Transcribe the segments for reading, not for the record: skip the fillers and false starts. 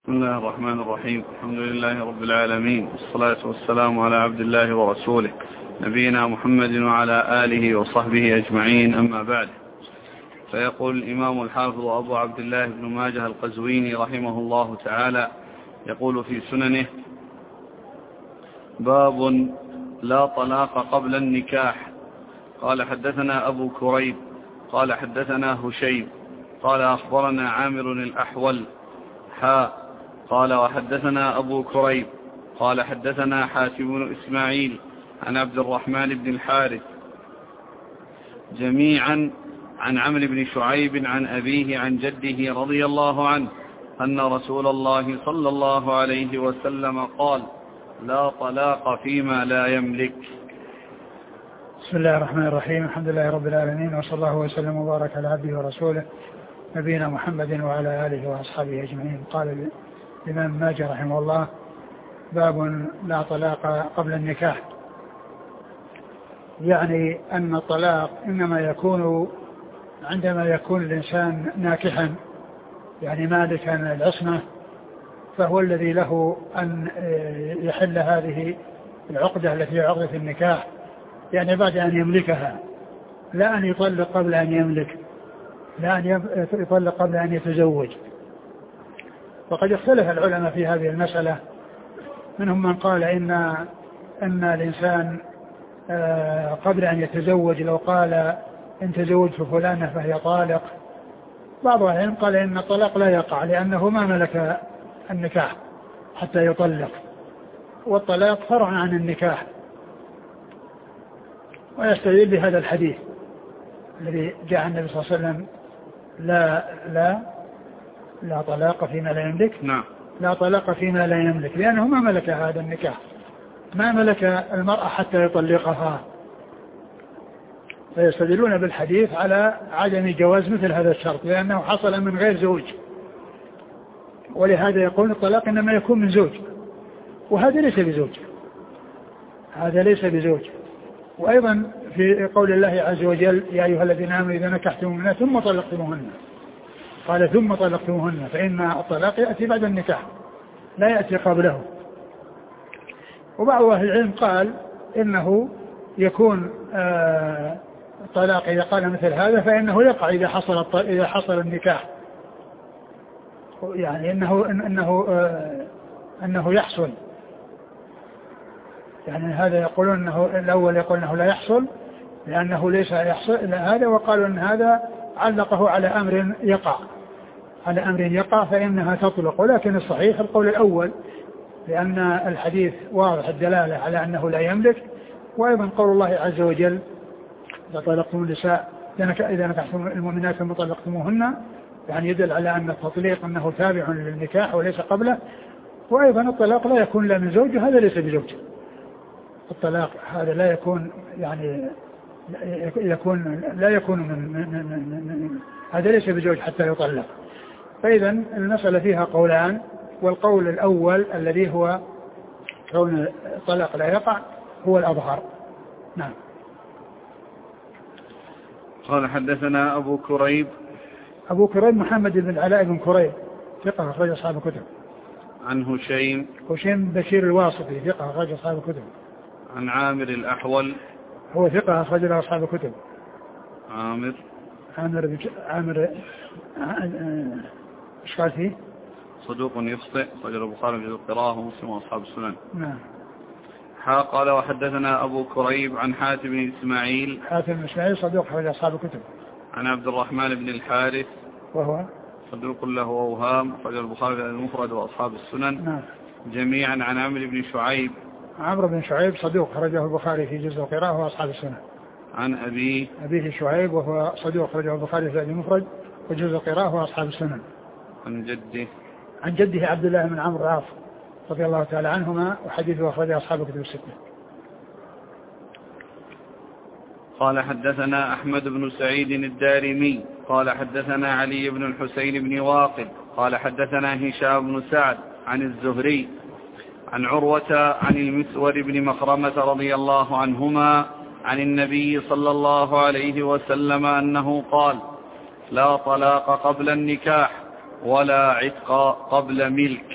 بسم الله الرحمن الرحيم. الحمد لله رب العالمين، والصلاة والسلام على عبد الله ورسوله نبينا محمد وعلى آله وصحبه أجمعين، أما بعد. فيقول الإمام الحافظ أبو عبد الله بن ماجه القزويني رحمه الله تعالى، يقول في سننه: باب لا طلاق قبل النكاح. قال حدثنا أبو كريب قال حدثنا هشيم قال أخبرنا عامر الأحول قال وحدثنا أبو كريب قال حدثنا حاتم بن إسماعيل عن عبد الرحمن بن الحارث جميعا عن عمرو بن شعيب عن أبيه عن جده رضي الله عنه أن رسول الله صلى الله عليه وسلم قال: لا طلاق فيما لا يملك. بسم الله الرحمن الرحيم. الحمد لله رب العالمين، وصلى الله وسلم وبارك على عبده ورسوله نبينا محمد وعلى آله وأصحابه أجمعين. قال الإمام ماجه رحمه الله: باب لا طلاق قبل النكاح. يعني أن الطلاق إنما يكون عندما يكون الإنسان ناكحا، يعني مالكا العصمة، فهو الذي له أن يحل هذه العقدة التي هي عقدة النكاح، يعني بعد أن يملكها، لا أن يطلق قبل أن يملك، لا أن يطلق قبل أن يتزوج. وقد اختلف العلماء في هذه المسألة، منهم من قال إن الإنسان قبل أن يتزوج لو قال إن تزوجت فلانة فهي طالق. بعض العلماء قال إن الطلاق لا يقع لأنه ما ملك النكاح حتى يطلق، والطلاق فرع عن النكاح. ويستدل بهذا الحديث الذي جاء النبي صلى الله عليه وسلم: لا طلاق فيما لا يملك. نعم. لا طلاق فيما لا يملك، لأنه ما ملك هذا النكاح، ما ملك المرأة حتى يطلقها. فيستدلون بالحديث على عدم جواز مثل هذا الشرط، لأنه حصل من غير زوج، ولهذا يقول الطلاق إنما يكون من زوج، وهذا ليس بزوج، هذا ليس بزوج. وأيضا في قول الله عز وجل: يا أيها الذين آمنوا إذا نكحتموهن ثم طلقتموهن، قال ثم طلقتموهن، فإن الطلاق يأتي بعد النكاح لا يأتي قبله. وبعض أهل العلم قال إنه يكون الطلاق إذا قال مثل هذا فإنه يقع إذا حصل النكاح، يعني إنه يحصل. يعني هذا يقولون أنه الأول يقول أنه لا يحصل لأنه ليس يحصل هذا، وقالوا أن هذا علقه على أمر يقع فإنها تطلق. ولكن الصحيح القول الأول، لأن الحديث واضح الدلالة على أنه لا يملك. وأيضا قول الله عز وجل: إذا طلقتم النساء إذا نكحتم المؤمنات ثم طلقتموهن، يعني يدل على أن التطليق أنه تابع للنكاح وليس قبله. وأيضا الطلاق لا يكون لا من زوج، هذا ليس بزوج. الطلاق هذا لا يكون، يعني لا يكون من هذا ليس بزوج حتى يطلق. فإذا المسألة فيها قولان، والقول الأول الذي هو كون الطلاق لا يقع هو الأظهر. نعم. قال حدثنا أبو كريب محمد بن العلاء بن كريب، ثقة أخرج أصحاب الكتب. عن هشيم بشير الواسطي، ثقة أخرج أصحاب الكتب. عن عامر الأحول، هو ثقة أخرج له أصحاب الكتب. عامر ايش قال فيه؟ صدوق يخطئ، رجل البخاري في القراءة ومسلم وأصحاب السنن. نعم. قال وحدثنا أبو كريب عن حاتم بن إسماعيل صدوق أخرج أصحاب الكتب. عن عبد الرحمن بن الحارث وهو صدوق له أوهام، رجل البخاري في المفرد وأصحاب السنن. نعم. جميعا عن عمرو بن شعيب صدوق خرجه البخاري في جزء القراءة وأصحاب السنن. عن أبيه شعيب وهو صدوق خرجه البخاري في المفرد وجزء القراءة وأصحاب السنن. عن جده عبد الله بن عمرو العاص رضي الله تعالى عنهما، وحديثه أخرجه أصحاب الكتب الستة. قال حدثنا أحمد بن سعيد الدارمي قال حدثنا علي بن الحسين بن واقد قال حدثنا هشام بن سعد عن الزهري عن عروة عن المسور بن مخرمة رضي الله عنهما عن النبي صلى الله عليه وسلم أنه قال: لا طلاق قبل النكاح، ولا عتق قبل ملك.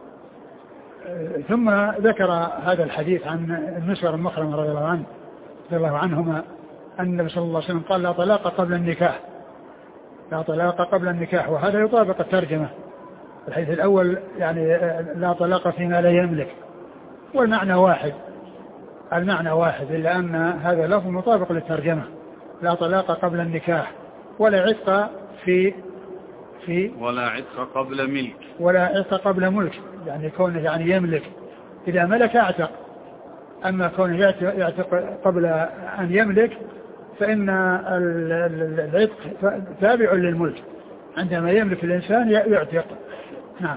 ثم ذكر هذا الحديث عن المسور المخرم رضي الله عنهما أن النبي صلى الله عليه وسلم قال لا طلاق قبل النكاح، لا طلاق قبل النكاح، وهذا يطابق الترجمة. الحديث الأول يعني لا طلاق فيما لا يملك، والمعنى واحد، المعنى واحد، إلا أن هذا لفظ مطابق للترجمة، لا طلاق قبل النكاح ولا عتق في ولا عتق قبل ملك، ولا عتق قبل ملك، يعني كونه يعني يملك، إذا ملك اعتق، أما كونه يعتق قبل أن يملك فإن العتق تابع للملك، عندما يملك الإنسان يعتق. نعم.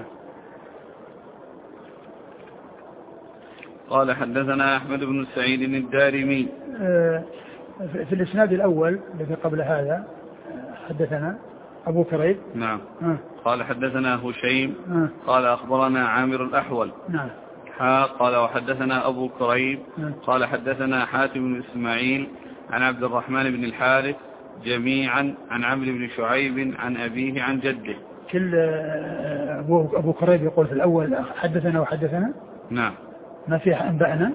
قال حدثنا أحمد بن سعيد الدارمي. في الإسناد الأول الذي قبل هذا حدثنا أبو كريب. نعم. قال حدثنا هشيم. قال أخبرنا عامر الأحول. نعم. قال وحدثنا أبو كريب. قال حدثنا حاتم بن إسماعيل عن عبد الرحمن بن الحارث جميعا عن عمرو بن شعيب عن أبيه عن جده. كل أبو كريب يقول في الأول حدثنا وحدثنا. نعم. ما فيها أنبأنا.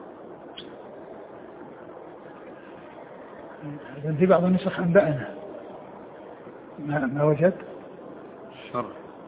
في بعض النسخ أنبأنا ما وجد شر.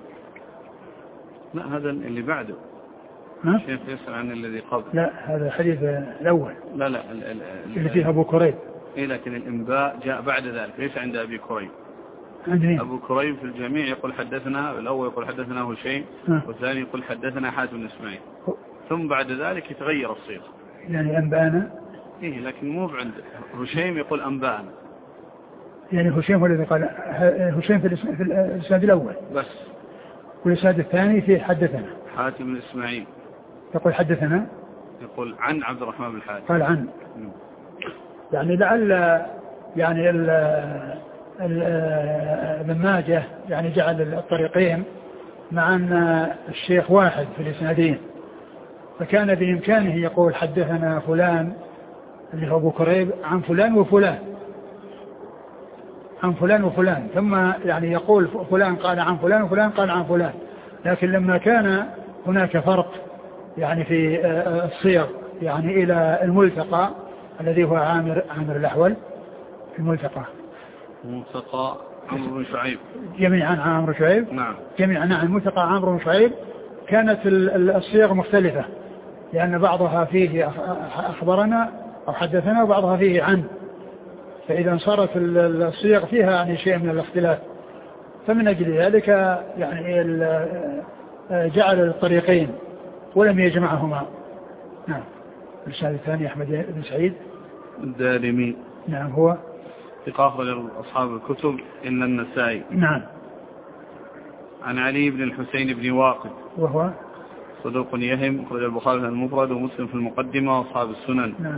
لا هذا اللي بعده. الشيخ يسأل عن الذي قبل. لا هذا الحديث الأول. لا اللي فيه أبو كريب. إيه لكن الإنباء جاء بعد ذلك، ليس عند أبي كريب. عندي أبو كريب في الجميع يقول حدثنا، الأول يقول حدثنا هشيم، والثاني يقول حدثنا حاتم بن إسماعيل، ثم بعد ذلك يتغير الصيغة. يعني أنبأنا. إيه لكن مو عند هشيم يقول أنبأنا. يعني هشيم هو الذي قال، هشيم في الإسناد الأول بس، والإسناد الثاني فيه حدثنا حاتم بن إسماعيل يقول حدثنا، يقول عن عبد الرحمن بن الحارث قال عن. يعني لعل يعني ابن ماجه يعني جعل الطريقين مع أن الشيخ واحد في الإسنادين، فكان بإمكانه يقول حدثنا فلان اللي هو أبو كريب عن فلان وفلان، عن فلان وفلان، ثم يعني يقول فلان قال عن فلان وفلان قال عن فلان. لكن لما كان هناك فرق يعني في الصيغ يعني إلى الملتقى الذي هو عامر الأحول، الملتقى عمرو بن شعيب، جميعا عمرو شعيب. نعم. جميعا نعم، الملتقى عمرو بن شعيب، كانت الصيغ مختلفة، لأن بعضها فيه أخبرنا أو حدثنا وبعضها فيه عن، فإذا صارت الصيغ فيها يعني شيء من الاختلاف، فمن أجل ذلك يعني جعل الطريقين ولم يجمعهما. نعم. الرسالة الثانية أحمد بن سعيد الدارمي. نعم. هو ثقة أصحاب الكتب إلا النسائي. نعم. عن علي بن الحسين بن واقد وهو صدوق يهم، أخرج البخاري في المفرد ومسلم في المقدمة وأصحاب السنن. نعم.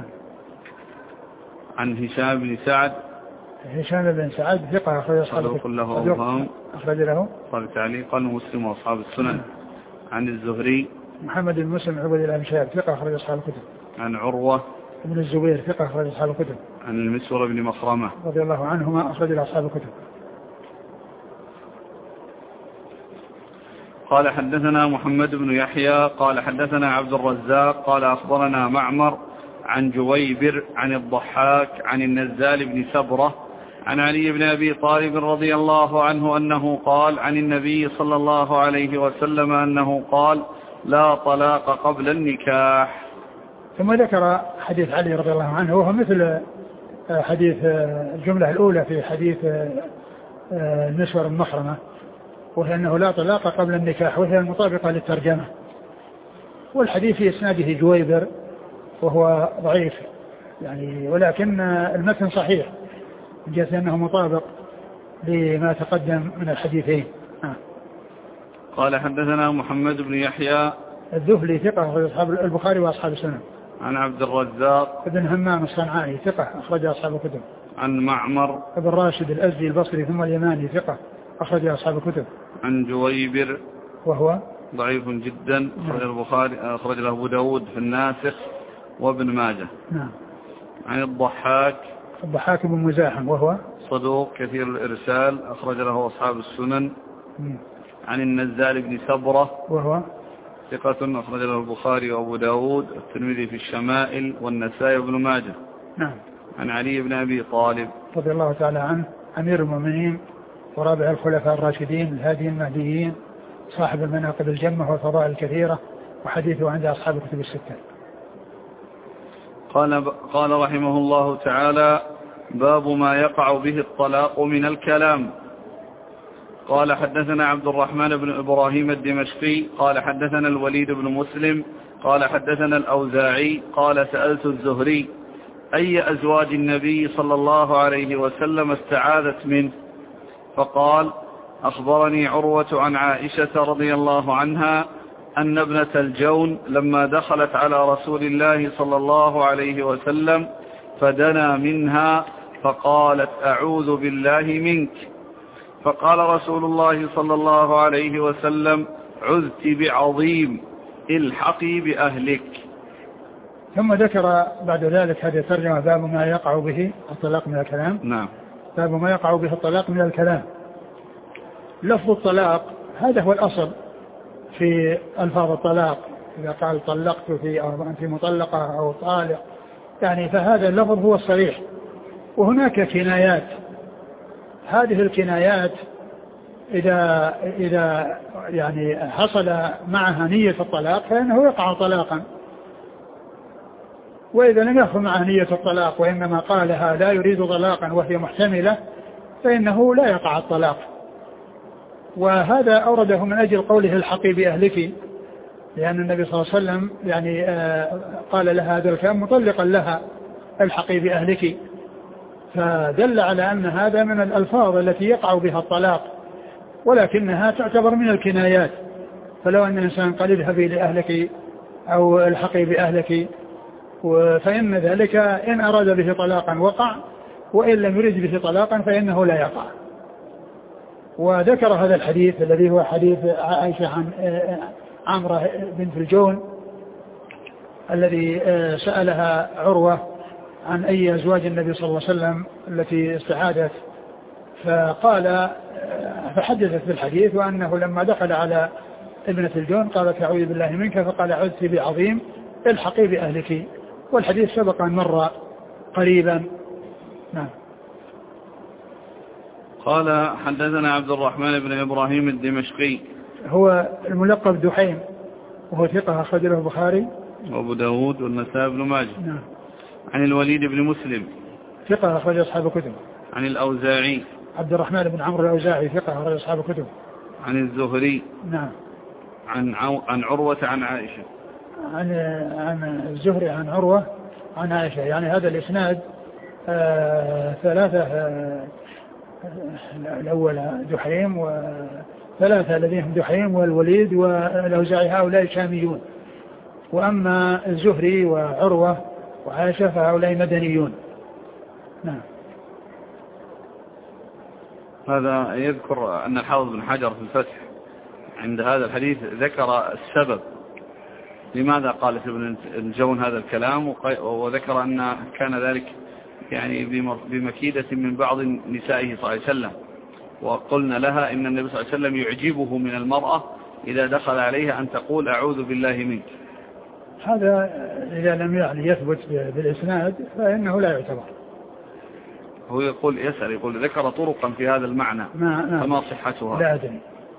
عن هشام بن سعد. هشام بن سعد ثقة، أخرج أصحاب الكتب له أخرج له تعليقا ومسلم وأصحاب السنن. عن الزهري محمد بن مسلم عبد الله بن شهاب ثقة، أخرج أصحاب الكتب. عن عروة ابن الزبير ثقة، أخرج أصحاب الكتب. عن المسور بن مخرمة رضي الله عنهما، أخرج أصحاب الكتب. قال حدثنا محمد بن يحيى قال حدثنا عبد الرزاق قال أخبرنا معمر عن جويبر عن الضحاك عن النزال بن سبرة عن علي بن أبي طالب رضي الله عنه أنه قال عن النبي صلى الله عليه وسلم أنه قال لا طلاق قبل النكاح. ثم ذكر حديث علي رضي الله عنه، وهو مثل حديث الجملة الأولى في حديث المسور المخرمة، وهي أنه لا طلاق قبل النكاح، وهي المطابقة للترجمة. والحديث في إسناده جويبر وهو ضعيف يعني، ولكن المتن صحيح من جهة أنه مطابق لما تقدم من الحديثين. قال حدثنا محمد بن يحيى الذهلي ثقة، أصحاب البخاري وأصحاب السنن. عن عبد الرزاق ابن همام الصنعاني ثقة، أخرج أصحاب الكتب. عن معمر ابن راشد الأزدي البصري ثم اليماني ثقة، أخرج أصحاب الكتب. عن جويبر وهو ضعيف جدا، أخرج البخاري، أخرج له أبو داود في الناسخ وابن ماجه. نعم. عن الضحاك بن مزاحم وهو صدوق كثير الإرسال، أخرج له أصحاب السنن. عن النزال بن سبرة وهو ثقة أخرج له البخاري وأبو داود والترمذي في الشمائل والنسائي وابن ماجه. نعم. عن علي بن أبي طالب رضي الله تعالى عنه أمير المؤمنين ورابع الخلفاء الراشدين الهادي المهديين صاحب المناقب الجمة والفضائل الكثيرة وحديثه عند أصحاب الكتب الستة. قال رحمه الله تعالى: باب ما يقع به الطلاق من الكلام. قال حدثنا عبد الرحمن بن إبراهيم الدمشقي قال حدثنا الوليد بن مسلم قال حدثنا الأوزاعي قال سألت الزهري أي أزواج النبي صلى الله عليه وسلم استعاذت منه؟ فقال: أخبرني عروة عن عائشة رضي الله عنها أن ابنة الجون لما دخلت على رسول الله صلى الله عليه وسلم فدنا منها فقالت: أعوذ بالله منك. فقال رسول الله صلى الله عليه وسلم: عذت بعظيم، الحقي بأهلك. ثم ذكر بعد ذلك هذه الترجمة: باب ما يقع به الطلاق من الكلام. نعم. باب ما يقع به الطلاق من الكلام. لفظ الطلاق هذا هو الأصل في ألفاظ الطلاق. إذا قال طلقت أو أنت مطلقة أو طالق يعني فهذا اللفظ هو الصريح. وهناك كنايات، هذه الكنايات إذا يعني حصل معها نية الطلاق فإنه يقع طلاقا، وإذا لم يحصل معها نية الطلاق وإنما قالها لا يريد طلاقا وهي محتملة فإنه لا يقع الطلاق. وهذا أورده من أجل قوله: الحقي بأهلك، لأن النبي صلى الله عليه وسلم يعني قال لها هذا الكلام مطلقا لها: الحقي بأهلك، فدل على أن هذا من الألفاظ التي يقع بها الطلاق، ولكنها تعتبر من الكنايات. فلو أن الإنسان قال: اذهبي لأهلك أو الحقي بأهلك، فإن ذلك إن أراد به طلاقا وقع، وإن لم يريد به طلاقا فإنه لا يقع. وذكر هذا الحديث الذي هو حديث عائشة عن عمرة بنت الجون الذي سألها عروة عن أي أزواج النبي صلى الله عليه وسلم التي استعادت، فحدثت بالحديث وأنه لما دخل على ابنة الجون قالت: أعوذ بالله منك، فقال: عذت بعظيم، الحقي بأهلك. والحديث سبق أن مر قريبا. نعم. قال حدثنا عبد الرحمن بن إبراهيم الدمشقي هو الملقب دحيم وهو ثقة أخرج له البخاري وأبو داود والنسائي بن ماجه. نعم. عن الوليد بن مسلم ثقة أخرج أصحاب الكتب. عن الأوزاعي عبد الرحمن بن عمرو الأوزاعي ثقة أخرج أصحاب الكتب. عن الزهري نعم. عن عروة عن عائشة. عن الزهري عن عروة عن عائشة، يعني هذا الإسناد ثلاثة، الأول دحيم وثلاثة الذين دحيم والوليد والأوزاعي هؤلاء شاميون، وأما الزهري وعروة وعائشة فهؤلاء مدنيون. نعم. هذا يذكر أن الحافظ بن حجر في الفتح عند هذا الحديث ذكر السبب لماذا قالت ابن الجون هذا الكلام، وذكر أن كان ذلك يعني بمكيدة من بعض نسائه صلى الله عليه وسلم، وقلنا لها إن النبي صلى الله عليه وسلم يعجبه من المرأة إذا دخل عليها أن تقول: أعوذ بالله منك. هذا إذا لم يعني يثبت بالإسناد فإنه لا يعتبر. هو يقول ذكر طرقا في هذا المعنى فما صحتها؟ لا أدري.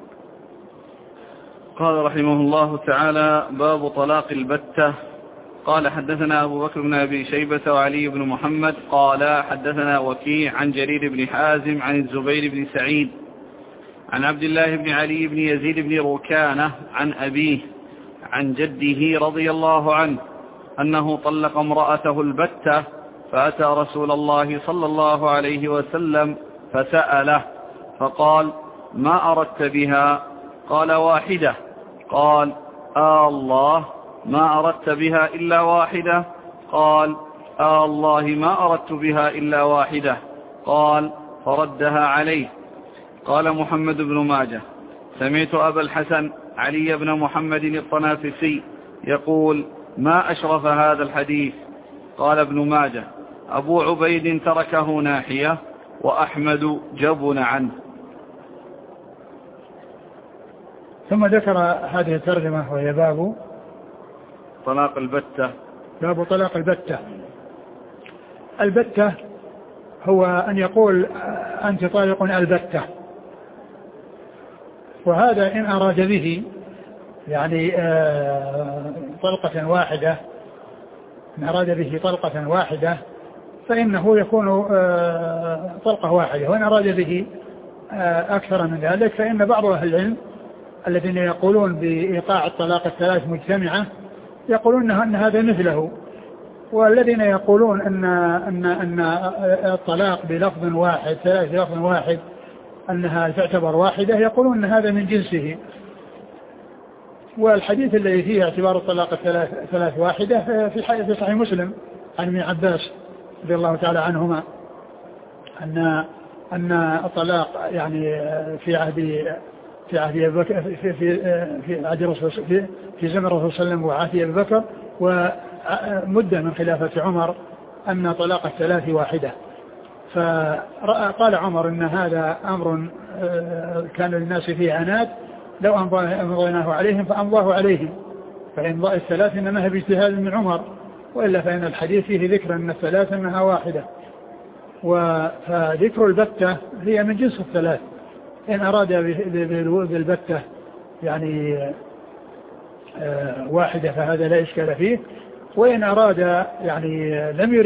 قال رحمه الله تعالى: باب طلاق البتة. قال حدثنا أبو بكر بن أبي شيبة وعلي بن محمد قال حدثنا وكيع عن جرير بن حازم عن الزبير بن سعيد عن عبد الله بن علي بن يزيد بن ركانة عن أبيه عن جده رضي الله عنه أنه طلق امرأته البتة، فأتى رسول الله صلى الله عليه وسلم فسأله فقال: ما أردت بها؟ قال: واحدة. قال: الله ما أردت بها إلا واحدة؟ قال: الله ما أردت بها إلا واحدة. قال: فردها عليه. قال محمد بن ماجه: سمعت أبا الحسن علي بن محمد الطنافسي يقول: ما أشرف هذا الحديث. قال ابن ماجه: أبو عبيد تركه ناحية وأحمد جبن عنه. ثم ذكر هذه الترجمة وهي باب طلاق البتة. باب طلاق البتة. البتة هو أن يقول أنت طالق البتة، وهذا إن أراد به يعني طلقة واحدة، إن أراد به طلقة واحدة فإنه يكون طلقة واحدة، وإن أراد به أكثر من ذلك فإن بعض أهل العلم الذين يقولون بإيقاع الطلاق الثلاث مجتمعة يقولون أن هذا مثله، والذين يقولون أن الطلاق بلفظ واحد ثلاث بلفظ واحد أنها تعتبر واحدة يقولون أن هذا من جنسه. والحديث الذي فيه اعتبار الطلاق الثلاث واحدة في صحيح مسلم عن ابن عباس رضي الله تعالى عنهما أن الطلاق يعني في عهد أبي بكر في عهد الرسول في زمن الرسول صلى الله عليه وسلم وعهد أبي بكر ومدة من خلافة عمر أن طلاق الثلاث واحدة. فقال عمر أن هذا أمر كان للناس فيه عناد لو أمضيناه عليهم فأمضاه عليهم، فإمضاء الثلاث إنما هي باجتهاد من عمر، وإلا فإن الحديث فيه ذكر أن الثلاث أنها واحدة. فذكر البتة هي من جنس الثلاث، إن أراد بالبتة يعني واحدة فهذا لا إشكال فيه، وإن أراد يعني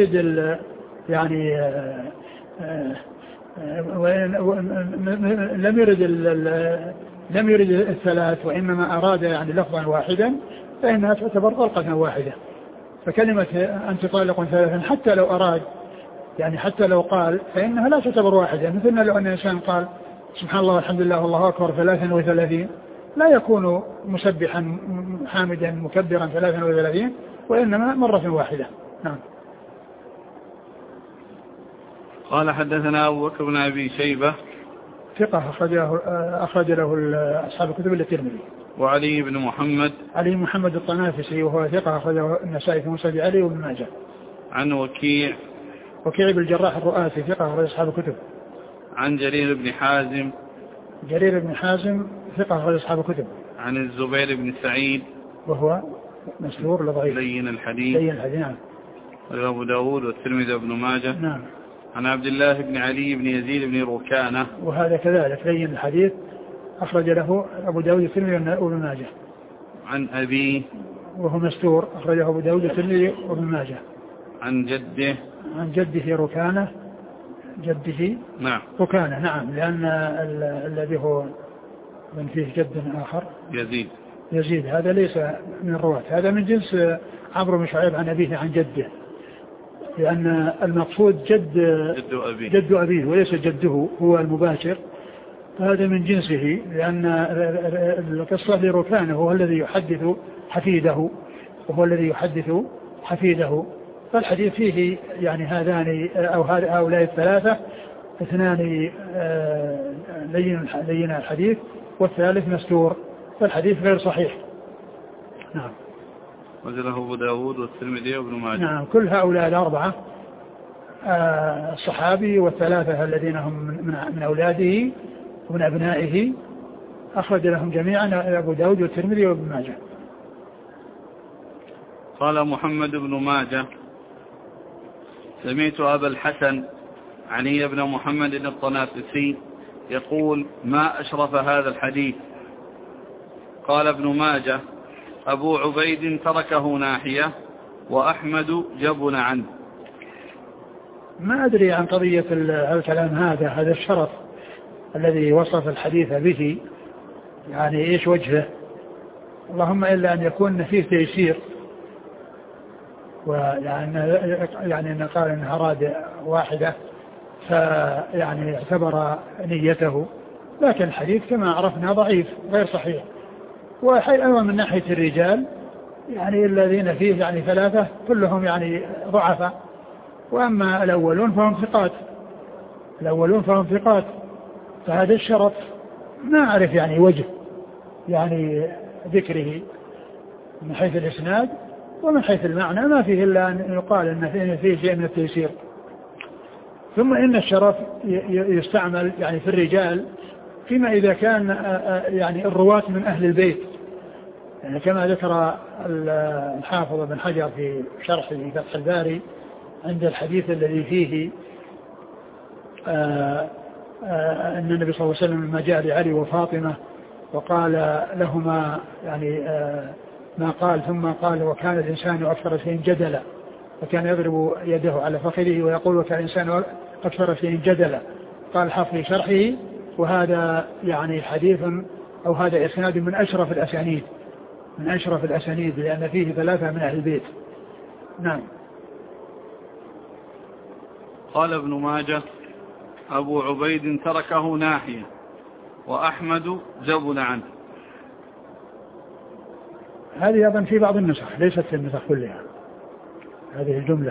لم يرد الثلاث وإنما أراد يعني لفظا واحدا فإنها تعتبر طلقة واحدة. فكلمة أنت طالق ثلاثا حتى لو أراد يعني حتى لو قال فإنها لا تعتبر واحدة، مثلنا لو أن الإنسان قال سبحان الله والحمد لله والله أكبر 33 لا يكون مسبحا حامدا مكبرا 33 وإنما مرة واحدة. نعم. قال حدثنا أبو بكر بن أبي شيبة ثقة أخرج له أصحاب الكتب الترمذي. وعلي بن محمد علي محمد الطنافسي وهو ثقة أخرجه النسائي في مسند علي وابن ماجه. عن وكيع بن الجراح الرؤاسي ثقة أخرج أصحاب الكتب. عن جرير بن حازم ثقة أخرج أصحاب الكتب. عن الزبير بن سعيد وهو مسرور لضعيف لين الحديث. نعم. أبو داود والترمذي وابن ماجه. نعم. عن عبد الله بن علي بن يزيد بن ركانة وهذا كذلك لين الحديث أخرج له أبو داود والترمذي وابن ماجه. عن أبيه وهو مستور أخرجه أبو داود والترمذي وابن ماجه. عن جده ركانة نعم ركانة نعم، لأن الذي هو من فيه جد آخر يزيد هذا ليس من الرواة، هذا من جنس عمرو بن شعيب عن أبيه عن جده، لأن المقصود جد أبيه وليس جده هو المباشر، فهذا من جنسه، لأن القصة لركانه هو الذي يحدث حفيده فالحديث فيه يعني هذان أو هؤلاء الثلاثة اثنان لين الحديث والثالث مستور، فالحديث غير صحيح. نعم. وزله أبو داود والترمذي وابن ماجه. نعم. كل هؤلاء الأربعة الصحابي والثلاثة الذين هم من أولاده ومن أبنائه أخرج لهم جميعا أبو داود والترمذي وابن ماجه. قال محمد بن ماجه سمعت أبا الحسن علي بن محمد الطنافسي يقول ما أشرف هذا الحديث. قال ابن ماجه أبو عبيد تركه ناحية وأحمد جبن عنه. ما أدري عن قضية الكلام هذا الشرف الذي وصف الحديث به، يعني إيش وجهه؟ اللهم إلا أن يكون فيه تيسير، يعني أن قال أنها أراد واحدة فيعني اعتبر نيته، لكن الحديث كما عرفنا ضعيف غير صحيح. وأيضا من ناحية الرجال يعني الذين فيه يعني ثلاثة كلهم يعني ضعفاء، وأما الأولون فهم ثقات، فهذا الشرف ما أعرف يعني وجه يعني ذكره من حيث الإسناد، ومن حيث المعنى ما فيه إلا أن يقال أن فيه شيء من التيسير. ثم إن الشرف يستعمل يعني في الرجال فيما إذا كان يعني الرواة من أهل البيت، يعني كما ذكر الحافظ ابن حجر في شرحه فتح الباري عند الحديث الذي فيه أن النبي صلى الله عليه وسلم لما جاء لعلي وفاطمة وقال لهما يعني ما قال، ثم قال وكان الإنسان أكثر شيء جدلا، وكان يضرب يده على فخذه ويقول وكان الإنسان أكثر شيء جدلا. قال حافظ في شرحه وهذا يعني حديث أو هذا إسناد من أشرف الأسانيد، من أشرف الأسانيد، لأن فيه 3 من أهل البيت. نعم. قال ابن ماجه أبو عبيد تركه ناحية وأحمد جبل عنه. هذه أيضا في بعض النسخ، ليست في النسخ كلها هذه الجملة.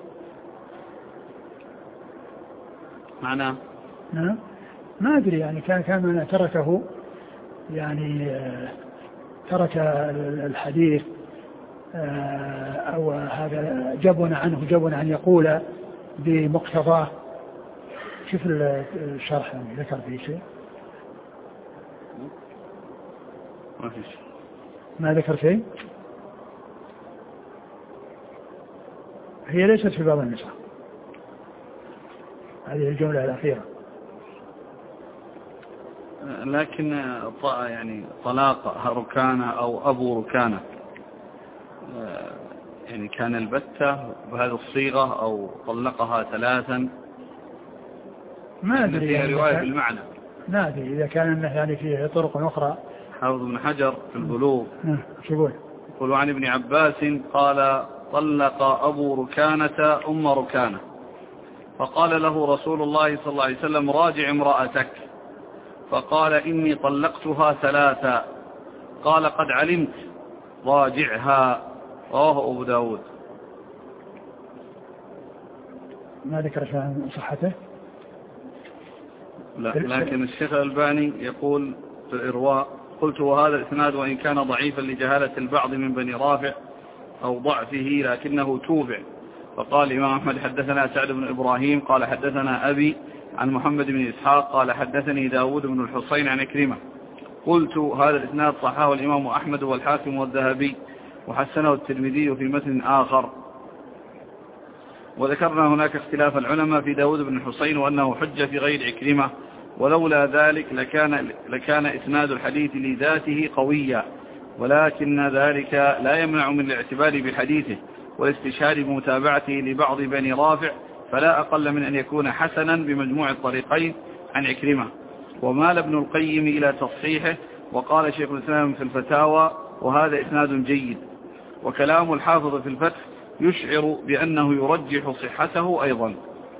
معناه نعم ما أدري، يعني كان تركه، يعني ترك الحديث أو هذا جبن عنه، جبن أن يقول بمقتضاه. شوف الشرح يعني ذكر فيه شيء؟ ما في شيء. ما ذكر شيء؟ هي ليست في بعض النسخ هذه الجملة الأخيرة، لكن يعني طلاق ركانة أو أبو ركانة يعني كان البتة بهذه الصيغة أو طلقها 3. ما أدري فيها رواية بالمعنى. ما أدري إذا كان يعني فيه طرق أخرى. حافظ ابن حجر في البلوغ يقول عن ابن عباس قال طلق أبو ركانة أم ركانة فقال له رسول الله صلى الله عليه وسلم راجع امرأتك، فقال إني طلقتها 3، قال قد علمت راجعها، رواه أبو داود. ما ذكر عن صحته؟ لا، لكن الشيخ الألباني يقول في الإرواء قلت وهذا الإسناد وإن كان ضعيفا لجهالة البعض من بني رافع أو ضعفه لكنه توبع. فقال الإمام أحمد حدثنا سعد بن إبراهيم قال حدثنا أبي عن محمد بن إسحاق قال حدثني داود بن الحصين عن كريمة. قلت هذا الإسناد صححه الإمام أحمد والحاكم والذهبي وحسنه الترمذي في متن آخر. وذكرنا هناك اختلاف العلماء في داود بن الحصين وأنه حجة في غير عكرمة، ولولا ذلك لكان إسناد الحديث لذاته قويا، ولكن ذلك لا يمنع من الاعتبار بحديثه والاستشهاد بمتابعته لبعض بني رافع، فلا أقل من أن يكون حسنا بمجموع الطريقين عن عكرمة. ومال ابن القيم إلى تصحيحه، وقال شيخ الإسلام في الفتاوى وهذا إسناد جيد. وكلام الحافظ في الفتح يشعر بأنه يرجح صحته أيضا.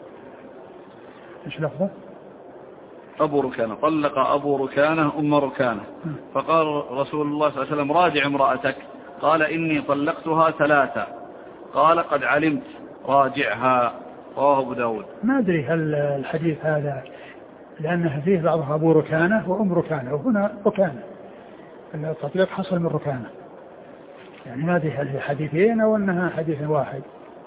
إيش لفظه؟ أبو ركانة طلق أبو ركانة أم ركانة، فقال رسول الله صلى الله عليه وسلم راجع امرأتك، قال إني طلقتها 3، قال قد علمت راجعها، رواه أبو داود. ما أدري هل الحديث هذا لأنه فيه بعضها أبو ركانة وأم ركانة، وهنا ركانة، التطليق حصل من ركانة، يعني ما أدري هل هي حديثين أو أنها حديث واحد،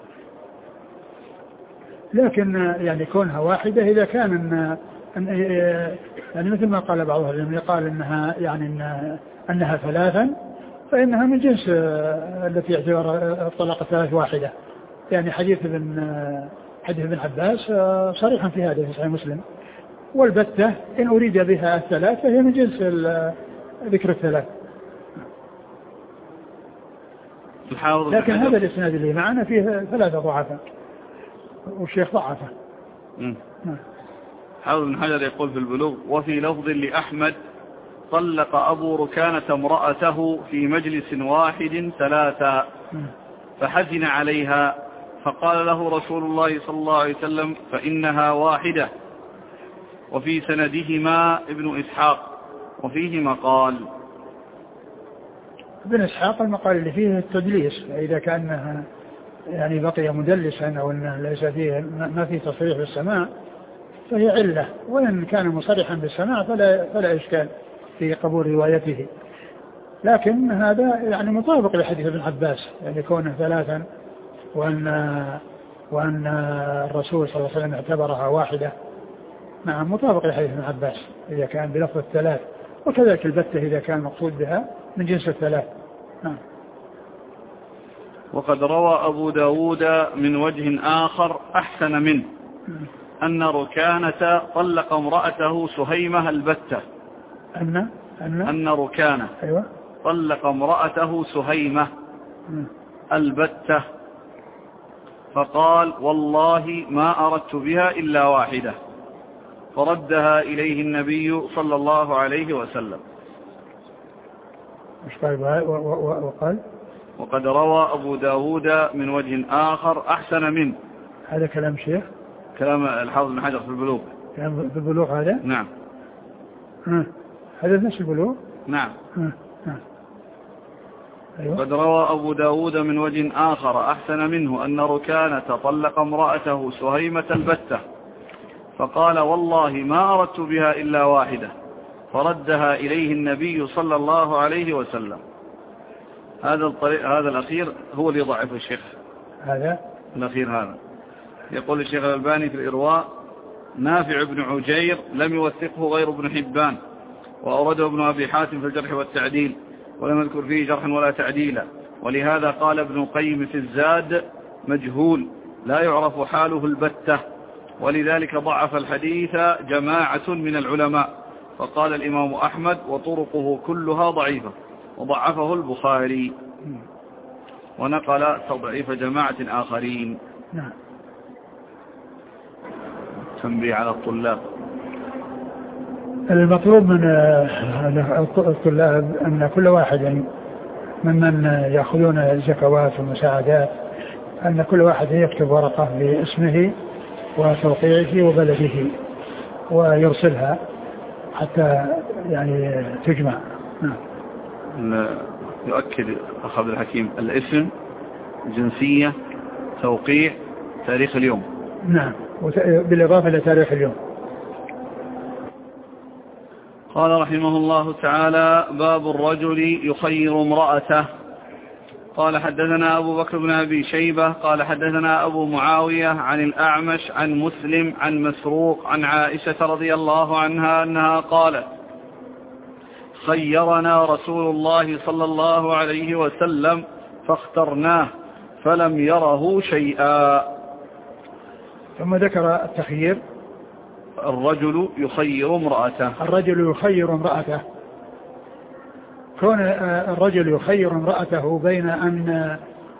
لكن يعني كونها واحدة إذا كان يعني مثل ما قال بعض العلماء قال إنها يعني أنها 3 فإنها من جنس التي يعتبر الطلاق 3 واحدة، يعني حديث ابن عباس صريحا في هذا في صحيح مسلم. والبتة إن أريد بها 3 فهي من جنس ذكر 3. لكن هذا الإسناد اللي معنا فيه 3 ضعفاء والشيخ ضعفه. حافظ بن حجر يقول في البلوغ وفي لفظ لأحمد طلق أبو ركانة امرأته في مجلس واحد 3 فحزن عليها، فقال له رسول الله صلى الله عليه وسلم فإنها واحدة. وفي سندهما ابن إسحاق وفيه مقال. ابن إسحاق المقال اللي فيه التدليس، إذا كان يعني بقي مدلسا أو أنه ليس فيه ما فيه تصريح بالسماع فهي علة، وإن كان مصرحا بالسماع فلا إشكال في قبول روايته. لكن هذا يعني مطابق لحديث ابن عباس، يعني كونه 3 وأن الرسول صلى الله عليه وسلم اعتبرها واحدة، نعم مطابق لحديث ابن عباس إذا كان بلفظ الثلاث، وكذلك البتة إذا كان المقصود بها من جنس الثلاث. نعم. وقد روى أبو داود من وجه آخر أحسن منه أن ركانة طلق امرأته سهيمة البتة. أن ركانة أيوة. طلق امرأته سهيمة البتة فقال والله ما أردت بها إلا واحدة، فردها إليه النبي صلى الله عليه وسلم. وقال وقد روى أبو داود من وجه آخر أحسن منه. هذا كلام شيخ، كلام الحافظ بن حجر في البلوغ. كلام في البلوغ هذا؟ نعم. هذا نفس البلوغ؟ نعم. أيوة. قد روى أبو داود من وجه آخر أحسن منه أن ركانة طلق امرأته سهيمة البتة فقال والله ما أردت بها إلا واحدة، فردها إليه النبي صلى الله عليه وسلم. هذا الأخير هو اللي ضعف الشيخ، هذا الأخير هذا. يقول الشيخ الألباني في الإرواء نافع بن عجير لم يوثقه غير ابن حبان، وأورده ابن أبي حاتم في الجرح والتعديل، ولم يذكر فيه جرحا ولا تعديلا، ولهذا قال ابن القيم في الزاد مجهول لا يعرف حاله البتة، ولذلك ضعف الحديث جماعة من العلماء. فقال الإمام أحمد وطرقه كلها ضعيفة، وضعفه البخاري، ونقل تضعيف جماعة آخرين. نعم. تنبيه على الطلاب. المطلوب من الطلاب أن كل واحد ممن يأخذون الزكوات والمساعدات أن كل واحد يكتب ورقة باسمه وتوقيعه وبلده ويرسلها حتى يعني تجمع. يؤكد أخ عبد الحكيم الاسم، جنسية، توقيع، تاريخ اليوم. نعم، بالإضافة إلى تاريخ اليوم. قال رحمه الله تعالى باب الرجل يخير امرأته. قال حدثنا أبو بكر بن أبي شيبة قال حدثنا أبو معاوية عن الأعمش عن مسلم عن مسروق عن عائشة رضي الله عنها أنها قالت خيرنا رسول الله صلى الله عليه وسلم فاخترناه فلم يره شيئا. ثم ذكر التخيير. الرجل يخير امرأته. الرجل يخير امرأته، كون الرجل يخير امرأته بين أن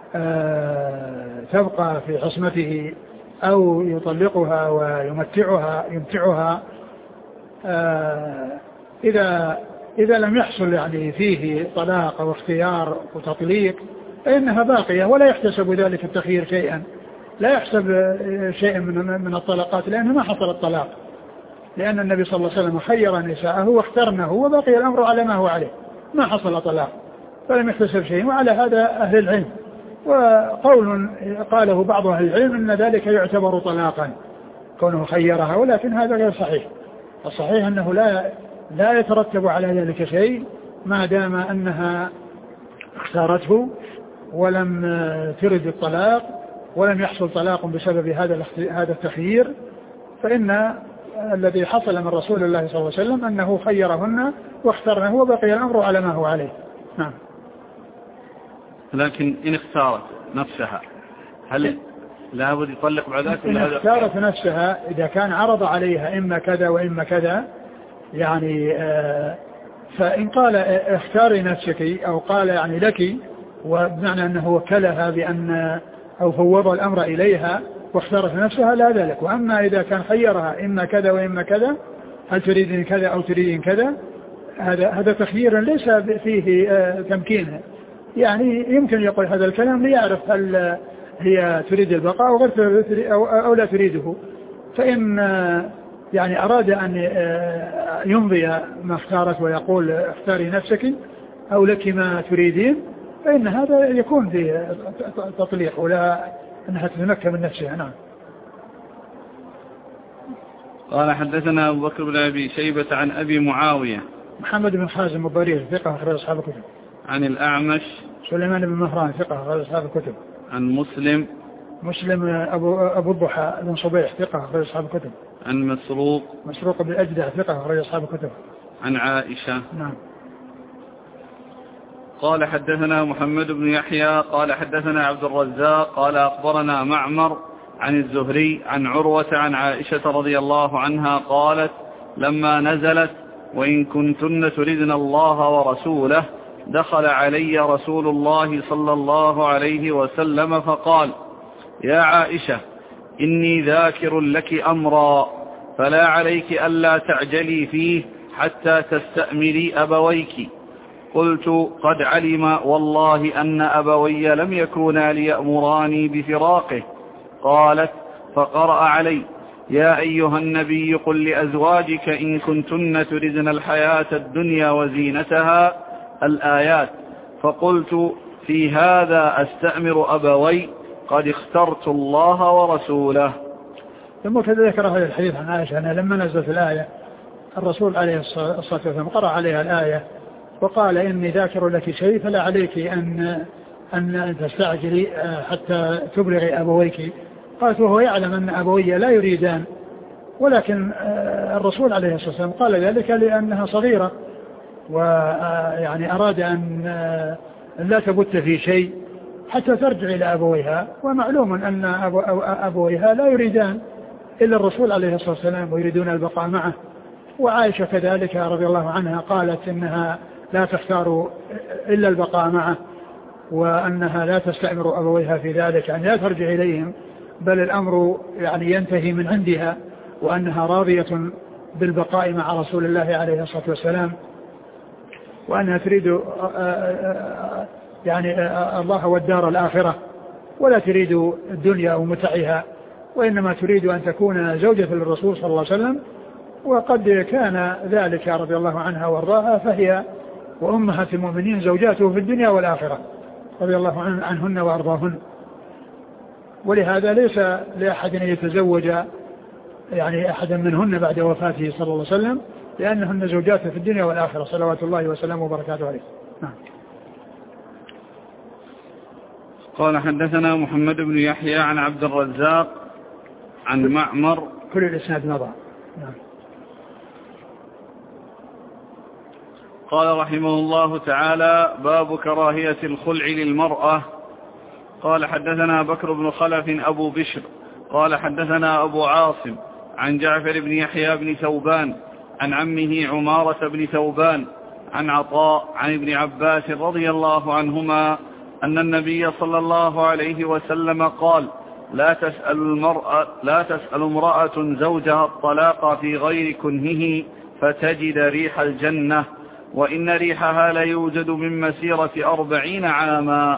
تبقى في عصمته أو يطلقها ويمتعها إذا لم يحصل يعني فيه طلاق أو اختيار وتطليق فإنها باقية ولا يحتسب ذلك التخيير شيئا، لا يحسب شيء من الطلاقات لأنه ما حصل الطلاق، لأن النبي صلى الله عليه وسلم خير نساءه واخترنه وبقي الأمر على ما هو عليه، ما حصل طلاق فلم يحتسب شيء. وعلى هذا أهل العلم، وقول قاله بعض أهل العلم أن ذلك يعتبر طلاقا كونه خيرها، ولكن هذا غير صحيح. الصحيح أنه لا يترتب على ذلك شيء ما دام أنها اختارته ولم ترد الطلاق ولم يحصل طلاق بسبب هذا التخيير، فإن الذي حصل من رسول الله صلى الله عليه وسلم أنه خيرهن واخترنه وبقي الأمر على ما هو عليه. نعم. لكن إن اختارت نفسها هل لا بد يطلق بعد ذلك؟ إن اختارت نفسها إذا كان عرض عليها إما كذا وإما كذا يعني فإن قال اختاري نفسك أو قال يعني لك، وبمعنى أنه وكلها بأن أو فوض الأمر إليها واختارت نفسها لا ذلك. وأما إذا كان خيرها إما كذا وإما كذا، هل تريدين كذا أو تريدين كذا، هذا تخيير ليس فيه تمكين، يعني يمكن يقول هذا الكلام ليعرف هل هي تريد البقاء أو, أو لا تريده. فإن يعني أراد أن يمضي ما اختارت ويقول اختاري نفسك أو لك ما تريدين، فإن هذا يكون في تطليق ولا أنها تتمكن من نفسها. نعم. قال حدثنا أبو بكر بن أبي شيبة عن أبي معاوية محمد بن خازم الضرير ثقة أخرج أصحاب الكتب. عن الأعمش سليمان بن مهران ثقة أخرج أصحاب الكتب. عن مسلم أبو الضحى بن صبيح ثقة أخرج أصحاب الكتب. عن مسروق. مسروق بن الأجدع ثقة أخرج أصحاب الكتب. عن عائشة. نعم. قال حدثنا محمد بن يحيى قال حدثنا عبد الرزاق قال أخبرنا معمر عن الزهري عن عروة عن عائشة رضي الله عنها قالت لما نزلت وإن كنتن تردن الله ورسوله دخل علي رسول الله صلى الله عليه وسلم فقال يا عائشة إني ذاكر لك أمرا فلا عليك ألا تعجلي فيه حتى تستأمري أبويك. قلت قد علم والله أن أبوي لم يكونا ليأمراني بفراقه. قالت فقرأ علي يا أيها النبي قل لأزواجك إن كنتن تردن الحياة الدنيا وزينتها الآيات. فقلت في هذا أستأمر أبوي قد اخترت الله ورسوله. ثم كذا ذكر هذا الحديث عن عائشة أنها لما نزلت الآية الرسول عليه الصلاة والسلام قرأ عليها الآية وقال إني ذاكر لك شيء فلا عليك أن تستعجلي حتى تبلغي أبويك. قالت وهو يعلم أن أبوي لا يريدان، ولكن الرسول عليه الصلاة والسلام قال ذلك لأنها صغيرة ويعني أراد أن لا تبت في شيء حتى ترجع إلى أبويها، ومعلوم أن أبويها لا يريدان إلا الرسول عليه الصلاة والسلام ويريدون البقاء معه. وعائشة كذلك رضي الله عنها قالت إنها لا تختار إلا البقاء معه، وأنها لا تستأمر أبويها في ذلك أن لا ترجع إليهم، بل الأمر يعني ينتهي من عندها، وأنها راضية بالبقاء مع رسول الله عليه الصلاة والسلام، وأنها تريد يعني الله والدار الآخرة ولا تريد الدنيا ومتعها، وإنما تريد أن تكون زوجة للرسول صلى الله عليه وسلم. وقد كان ذلك رضي الله عنها وارضاها، فهي وأمهات المؤمنين زوجاته في الدنيا والآخرة رضي الله عنهن وأرضاهن. ولهذا ليس لأحد أن يتزوج يعني أحدا منهن بعد وفاته صلى الله عليه وسلم، لأنهن زوجاته في الدنيا والآخرة صلوات الله وسلامه وبركاته عليه. نعم. قال حدثنا محمد بن يحيى عن عبد الرزاق عن معمر. كل الإسناد مضى. نعم. قال رحمه الله تعالى باب كراهية الخلع للمرأة. قال حدثنا بكر بن خلف أبو بشر قال حدثنا أبو عاصم عن جعفر بن يحيى بن ثوبان عن عمه عمارة بن ثوبان عن عطاء عن ابن عباس رضي الله عنهما أن النبي صلى الله عليه وسلم قال لا تسأل امرأة زوجها الطلاق في غير كنهه فتجد ريح الجنة وإن ريحها لا يوجد من مسيرة 40 عاما.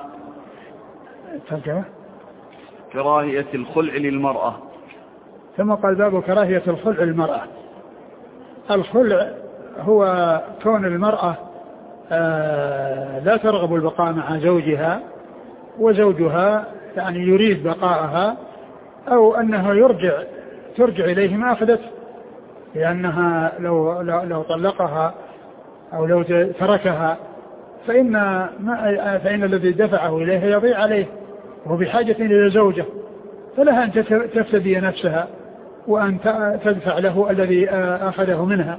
كراهية الخلع للمرأة. ثم قال باب كراهية الخلع للمرأة. الخلع هو كون المرأة لا ترغب البقاء مع زوجها وزوجها يعني يريد بقاءها، أو أنها ترجع إليه ما أخذت، لأنها لو طلقها أو لو تركها فإن الذي دفعه إليه يضيع عليه وهو بحاجة إلى زوجة، فلها أن تفتدي نفسها وأن تدفع له الذي أخذه منها،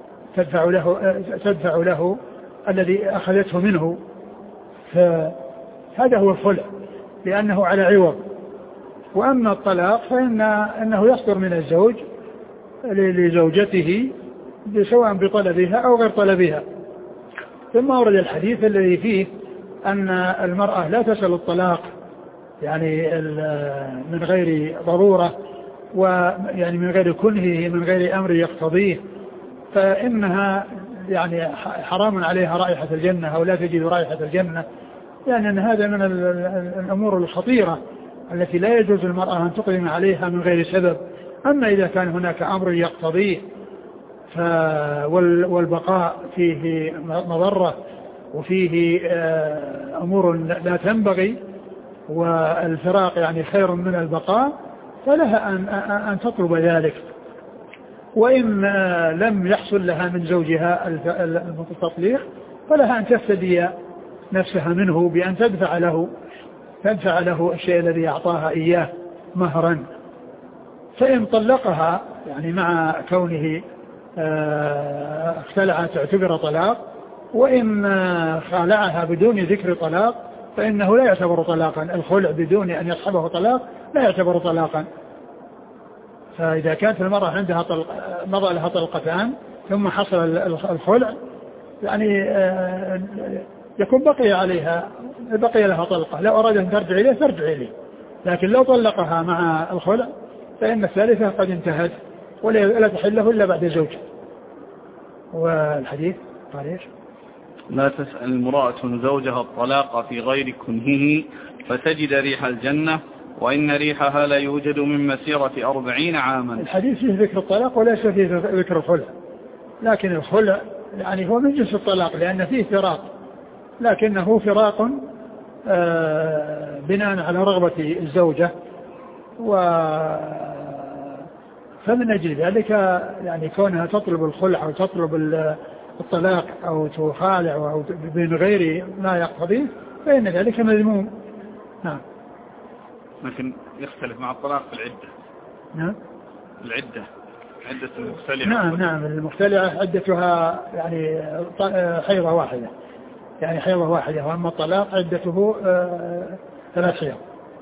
تدفع له الذي أخذته منه. فهذا هو الخلع لأنه على عوض. وأما الطلاق فإنه يصدر من الزوج لزوجته سواء بطلبها أو غير طلبها. ثم ورد الحديث الذي فيه أن المرأة لا تسأل الطلاق يعني من غير ضرورة، ويعني من غير كنهه، من غير أمر يقتضيه، فإنها يعني حرام عليها رائحة الجنة أو لا تجد رائحة الجنة، لأن هذا من الأمور الخطيرة التي لا يجوز المرأة أن تقدم عليها من غير سبب. أما إذا كان هناك أمر يقتضيه والبقاء فيه مضرة وفيه أمور لا تنبغي والفراق يعني خير من البقاء، فلها أن تطلب ذلك. وإن لم يحصل لها من زوجها التطليق فلها أن تفتدي نفسها منه بأن تدفع له الشيء الذي أعطاها إياه مهرا. فإن طلقها يعني مع كونه اختلعت تعتبر طلاق، وإن خالعها بدون ذكر طلاق فإنه لا يعتبر طلاقا. الخلع بدون أن يصحبه طلاق لا يعتبر طلاقا. فإذا كانت المرأة عندها مضى لها طلقتان ثم حصل الخلع يعني يكون بقي لها طلقة، لو أراد أن ترجع إليه ترجع إليه، لكن لو طلقها مع الخلع فإن الثالثة قد انتهت ولا تحل له إلا بعد زوج. والحديث قال إيش؟ لا تسأل المرأة زوجها الطلاق في غير كنهه فتجد ريح الجنة وإن ريحها لا يوجد من مسيرة 40 عاما. الحديث فيه ذكر الطلاق وليس فيه ذكر الخلع، لكن الخلع يعني هو من جنس الطلاق لأن فيه فراق، لكنه فراق بناء على رغبة الزوجة، فمن أجل ذلك يعني كونها تطلب الخلع أو تطلب الطلاق أو تخالع أو من غير ما يقتضيه فإن ذلك مذموم. نعم. لكن يختلف مع الطلاق في العدة. نعم. العدة عدة المختلعة. نعم المختلعة عدتها يعني حيضة واحدة، يعني حيضة واحدة، وأما الطلاق عدته 3 حيض.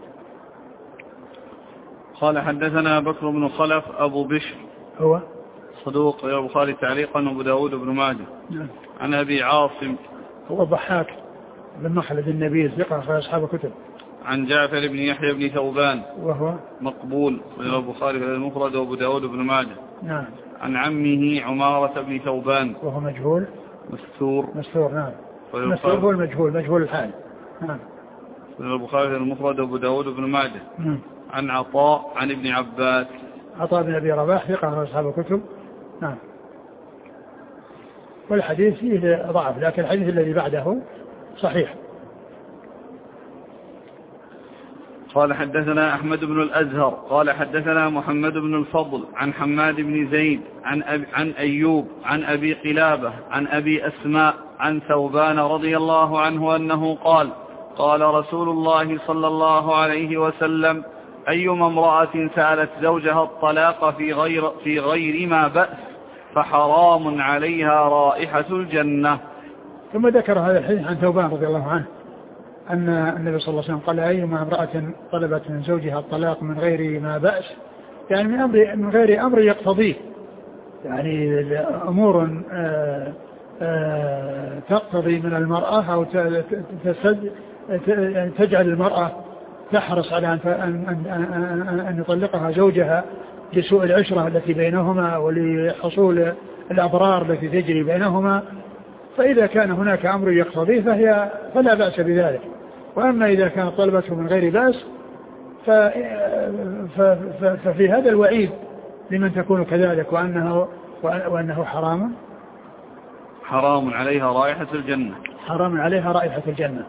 قال حدثنا بكر بن خلف أبو بشر هو صدوق يا البخاري تعليقا وأبو داود بن ماجه. نعم. عن أبي عاصم هو ضحاك بن مخلد النبي ثقة في أصحاب الكتب. عن جعفر بن يحيى بن ثوبان وهو مقبول يا البخاري في المفرد وأبو داود بن ماجه. نعم. عن عمه عمارة بن ثوبان وهو مجهول مستور. نعم. مستور هو المجهول مجهول الحال. نعم. البخاري في المفرد وأبو داود بن ماجه. نعم. عن عطاء عن ابن عباس. عطاء بن أبي رباح ثقة في أصحاب الكتب. نعم. والحديث فيه ضعف لكن الحديث الذي بعده صحيح. قال حدثنا أحمد بن الأزهر قال حدثنا محمد بن الفضل عن حماد بن زيد عن أيوب عن أبي قلابة عن أبي أسماء عن ثوبان رضي الله عنه أنه قال رسول الله صلى الله عليه وسلم أيما امرأة سألت زوجها الطلاق في غير ما بأس فحرام عليها رائحة الجنة. ثم ذكر هذا الحديث عن ثوبان رضي الله عنه أن النبي صلى الله عليه وسلم قال أيما امرأة طلبت من زوجها الطلاق من غير ما بأس، يعني من غير أمر يقتضيه، يعني أمور تقتضي من المرأة أو تجعل المرأة تحرص على أن يطلقها زوجها لسوء العشرة التي بينهما ولحصول الأضرار التي تجري بينهما، فإذا كان هناك أمر يقتضيه فلا بأس بذلك. وأما إذا كانت طلبته من غير بأس ففي هذا الوعيد لمن تكون كذلك وأنه حرام عليها رائحة الجنة. حرام عليها رائحة الجنة.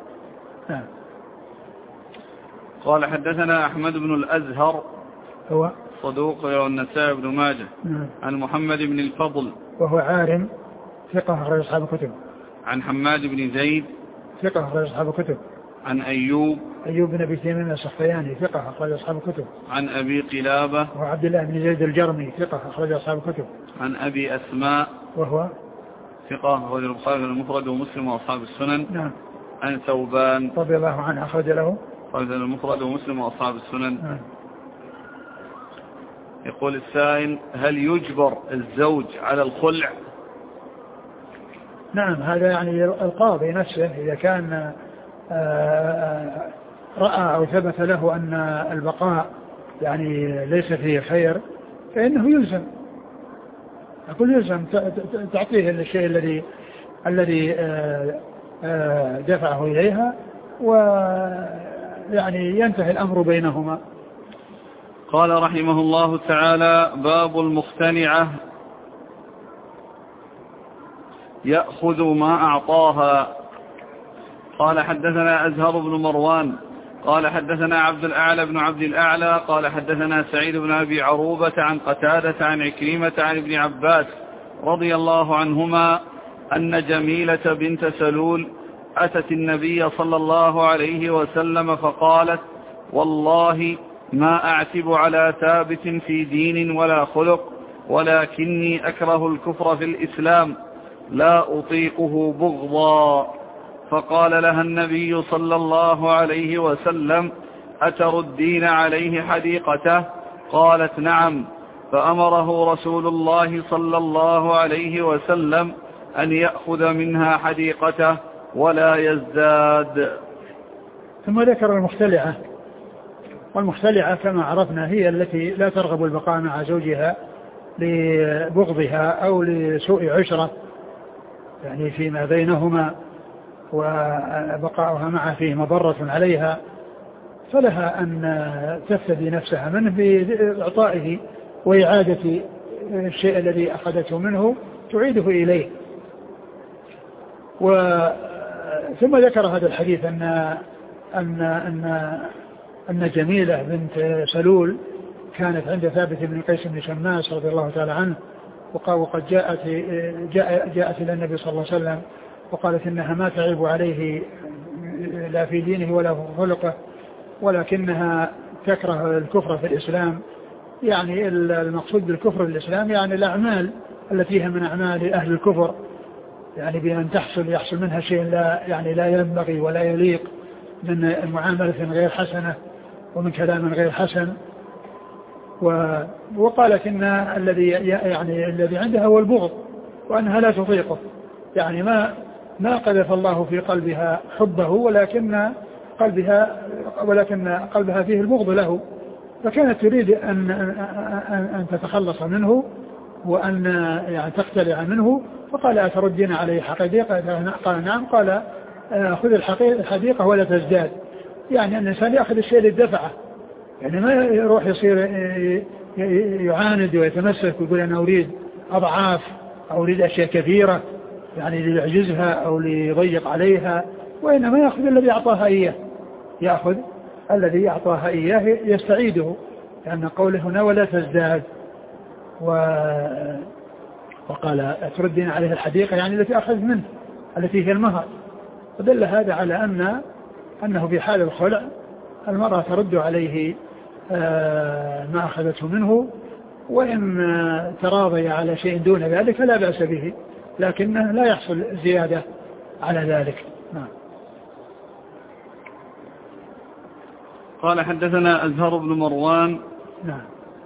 قال حدثنا أحمد بن الأزهر هو صدوق والنسائي بن ماجه. عن محمد بن الفضل وهو عارم ثقة أخرج أصحاب الكتب. عن حماد بن زيد ثقة أخرج أصحاب الكتب. عن أيوب بن أبي تميم السختياني ثقة أخرج أصحاب الكتب. عن أبي قلابة وعبد الله بن زيد الجرمي ثقة أخرج أصحاب الكتب. عن أبي أسماء وهو ثقة أخرج البخاري المفرد ومسلم وأصحاب السنن. نعم. عن ثوبان رضي الله عنه أخرج له المفرد ومسلم وأصحاب السنن. نعم. يقول السائل هل يجبر الزوج على الخلع؟ نعم، هذا يعني القاضي نفسه إذا كان رأى أو ثبت له أن البقاء يعني ليس فيه خير فإنه يلزم، أقول يلزم تعطيه الشيء الذي دفعه إليها ويعني ينتهي الأمر بينهما. قال رحمه الله تعالى باب المختنعة يأخذ ما أعطاها. قال حدثنا أزهر بن مروان قال حدثنا عبد الأعلى بن عبد الأعلى قال حدثنا سعيد بن أبي عروبة عن قتادة عن عكرمة عن ابن عباس رضي الله عنهما أن جميلة بنت سلول أتت النبي صلى الله عليه وسلم فقالت والله ما أعتب على ثابت في دين ولا خلق، ولكني أكره الكفر في الإسلام لا أطيقه بغضا. فقال لها النبي صلى الله عليه وسلم: أتردين عليه حديقته؟ قالت: نعم. فأمره رسول الله صلى الله عليه وسلم أن يأخذ منها حديقته ولا يزداد. ثم ذكر المختلعة، والمختلعة كما عرفنا هي التي لا ترغب البقاء مع زوجها لبغضها أو لسوء عشرة يعني فيما بينهما، وبقاؤها معه فيه مضرة عليها، فلها أن تفتدي نفسها منه بإعطائه وإعادة الشيء الذي أخذته منه تعيده إليه. ثم ذكر هذا الحديث أن جميلة بنت سلول كانت عند ثابت بن قيس بن شماس رضي الله تعالى عنه، وقد جاءت إلى النبي صلى الله عليه وسلم وقالت إنها ما تعيب عليه لا في دينه ولا في خلقه، ولكنها تكره الكفر في الإسلام. يعني المقصود بالكفر في الإسلام يعني الأعمال التي هي من أعمال أهل الكفر، يعني بأن يحصل منها شيء لا ينبغي ولا يليق من معاملة غير حسنة ومن كلام غير حسن. وقالت إن الذي عندها هو البغض، وأنها لا تطيقه، يعني ما قذف الله في قلبها حبه، ولكن قلبها فيه البغض له، فكانت تريد أن تتخلص منه وأن يعني تقتلع منه. فقال: أتردين عليه حديقة؟ قال: نعم. قال: خذ الحديقة ولا تزداد. يعني أن الإنسان يأخذ الشيء للدفعة، يعني ما يروح يصير يعاند ويتمسك ويقول أنا أريد أضعاف أو أريد أشياء كثيرة يعني ليعجزها أو ليضيق عليها، وإنما يأخذ الذي أعطاها إياه، يأخذ الذي أعطاها إياه يستعيده، لأن قوله هنا ولا تزداد. وقال: أتردين عليه الحديقة يعني التي أخذ منه التي هي المهر. فدل هذا على أنه في حال الخلع المرأة ترد عليه ما أخذته منه، وإن تراضي على شيء دون ذلك لا بأس به، لكنه لا يحصل زيادة على ذلك. نعم. قال: حدثنا أزهر بن مروان. نعم.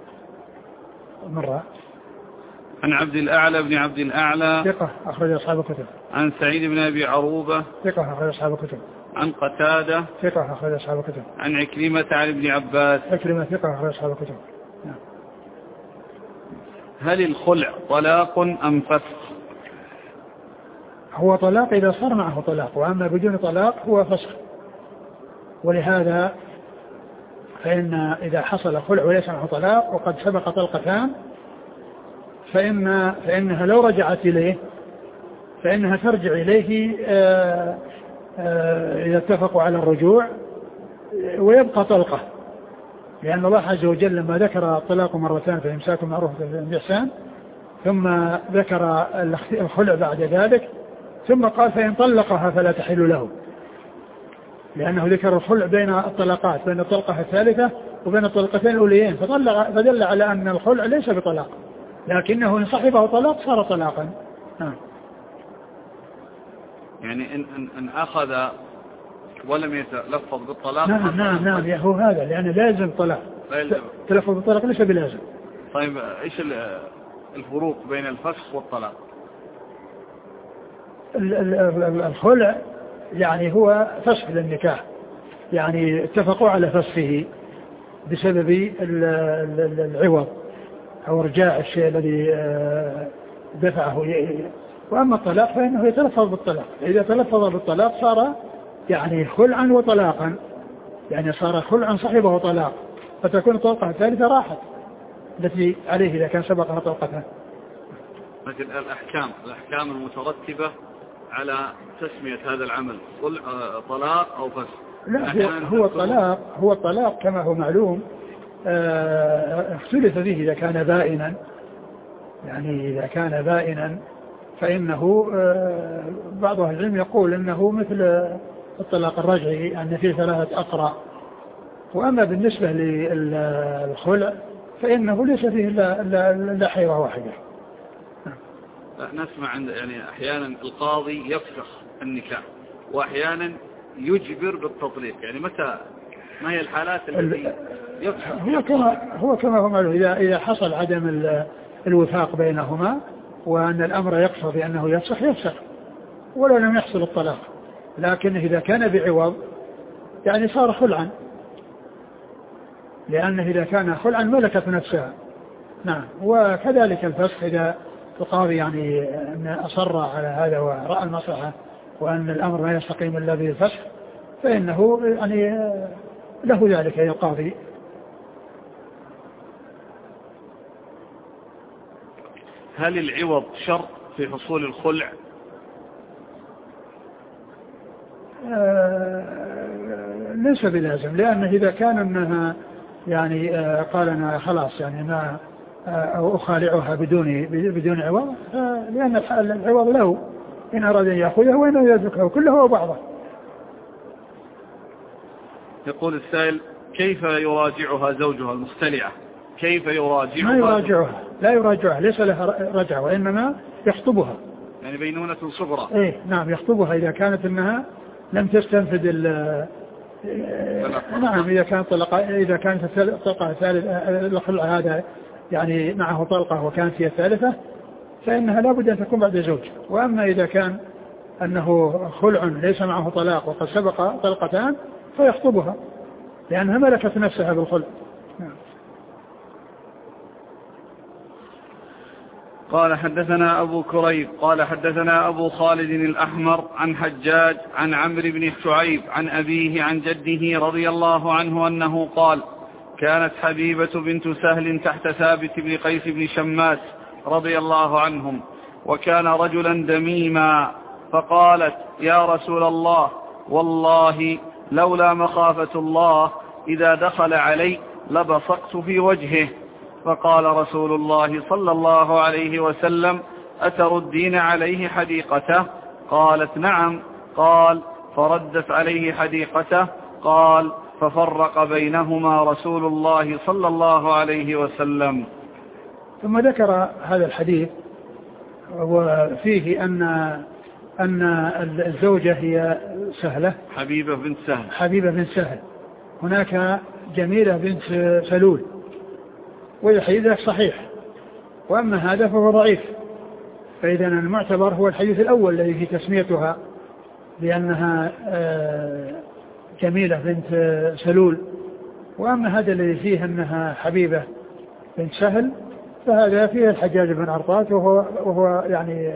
مرة. عن عبد الأعلى بن عبد الأعلى ثقة أخرج أصحاب الكتب. عن سعيد بن أبي عروبة ثقة أخرج أصحاب الكتب. عن قتادة ثقة أخرج أصحاب الكتب. عن عكرمة عن ابن عباس. عكرمة ثقة أخرج أصحاب الكتب. نعم. هل الخلع طلاق أم فسخ؟ هو طلاق إذا صار معه طلاق، وأما بدون طلاق هو فسخ. ولهذا فإن إذا حصل خلع وليس معه طلاق وقد سبق طلقتان فإنها لو رجعت إليه فإنها ترجع إليه إذا اتفقوا على الرجوع، ويبقى طلقة، لأن الله عز وجل لما ذكر الطلاق مرتان فإمساك معروف بإحسان، ثم ذكر الخلع بعد ذلك، ثم قال: فإن طلقها فلا تحل له، لأنه ذكر الخلع بين الطلاقات، بين الطلقة الثالثة وبين الطلقتين الأوليين، فدل على أن الخلع ليس بطلاق، لكنه إن صحبه طلاق صار طلاقا. يعني إن أخذ ولم يتلفظ بالطلاق. نعم هو هذا، لأنه لازم طلاق، تلفظ بالطلاق ليس بلازم. طيب إيش الفروق بين الفسخ والطلاق؟ الخلع يعني هو فسخ للنكاح، يعني اتفقوا على فسخه بسبب العوض أو رجاع الشيء الذي دفعه. وأما الطلاق فإنه يتلفظ بالطلاق، إذا تلفظ بالطلاق صار يعني خلعا وطلاقا، يعني صار خلعا صحبه طلاق، فتكون الطلقة الثالثة راحت التي عليه إذا كان سبقها طلقتها. لكن الأحكام المترتبة على تسمية هذا العمل طلاق أو فسخ؟ لا، هو الطلاق كما هو معلوم اختلف فيه إذا كان بائنا، يعني إذا كان بائنا فإنه بعض أهل العلم يقول إنه مثل الطلاق الرجعي، أن فيه 3 أقرأ، وأما بالنسبة للخلع فإنه ليس فيه إلا حيرة واحدة. نسمع عند يعني أحيانا القاضي يفسخ النكاح وأحيانا يجبر بالتطليق، يعني متى ما هي الحالات التي يفسخ؟ هو كما هو معلوم، إذا حصل عدم الوفاق بينهما وأن الأمر يقتضي أنه يفسخ ولو لم يحصل الطلاق، لكن إذا كان بعوض يعني صار خلعا، لأنه إذا كان خلعا ملكت نفسها. نعم. وكذلك الفسخ إذا القاضي يعني أن أصر على هذا ورأى المصلحة وأن الأمر ما يستقيم إلا بالفسخ فإنه يعني له ذلك القاضي. هل العوض شرط في حصول الخلع؟ ليس بلازم، لأنه إذا كان أنها يعني قال أنا خلاص يعني ما أخالعها بدون عوض، لأن العوض له إن أراد أن يأخذه وإنه يتركه كله وبعضه. يقول السائل: كيف يراجعها زوجها المختلعة؟ كيف يراجعها؟ ما يراجعها، لا يراجعها، ليس لها رجعة، وإنما يخطبها، يعني بينونة صغرى. إيه نعم، يخطبها إذا كانت أنها لم تستنفذ نعم، إذا كانت الطلقة الخلع هذا يعني معه طلقة وكانت هي الثالثة فإنها لا بد أن تكون بعد زوج. وأما إذا كان أنه خلع ليس معه طلاق وقد سبق طلقتان فيخطبها لأنها ملكت نفسها بالخلع. قال: حدثنا أبو كريب قال حدثنا أبو خالد الأحمر عن حجاج عن عمرو بن شعيب عن أبيه عن جده رضي الله عنه أنه قال: كانت حبيبة بنت سهل تحت ثابت بن قيس بن شماس رضي الله عنهم، وكان رجلا دميما، فقالت: يا رسول الله، والله لولا مخافة الله إذا دخل علي لبصقت في وجهه. فقال رسول الله صلى الله عليه وسلم: أتردين عليه حديقته؟ قالت: نعم. قال: فردت عليه حديقته. قال: ففرق بينهما رسول الله صلى الله عليه وسلم. ثم ذكر هذا الحديث وفيه أن الزوجة هي سهلة، حبيبة بنت سهل. هناك جميلة بنت سلول، والحديث صحيح، وأما هذا فهو ضعيف. فإذا المعتبر هو الحديث الأول الذي في تسميتها لأنها جميلة بنت سلول، وأما هذا الذي فيه أنها حبيبة بنت سهل فهذا فيه الحجاج بن عرطات وهو يعني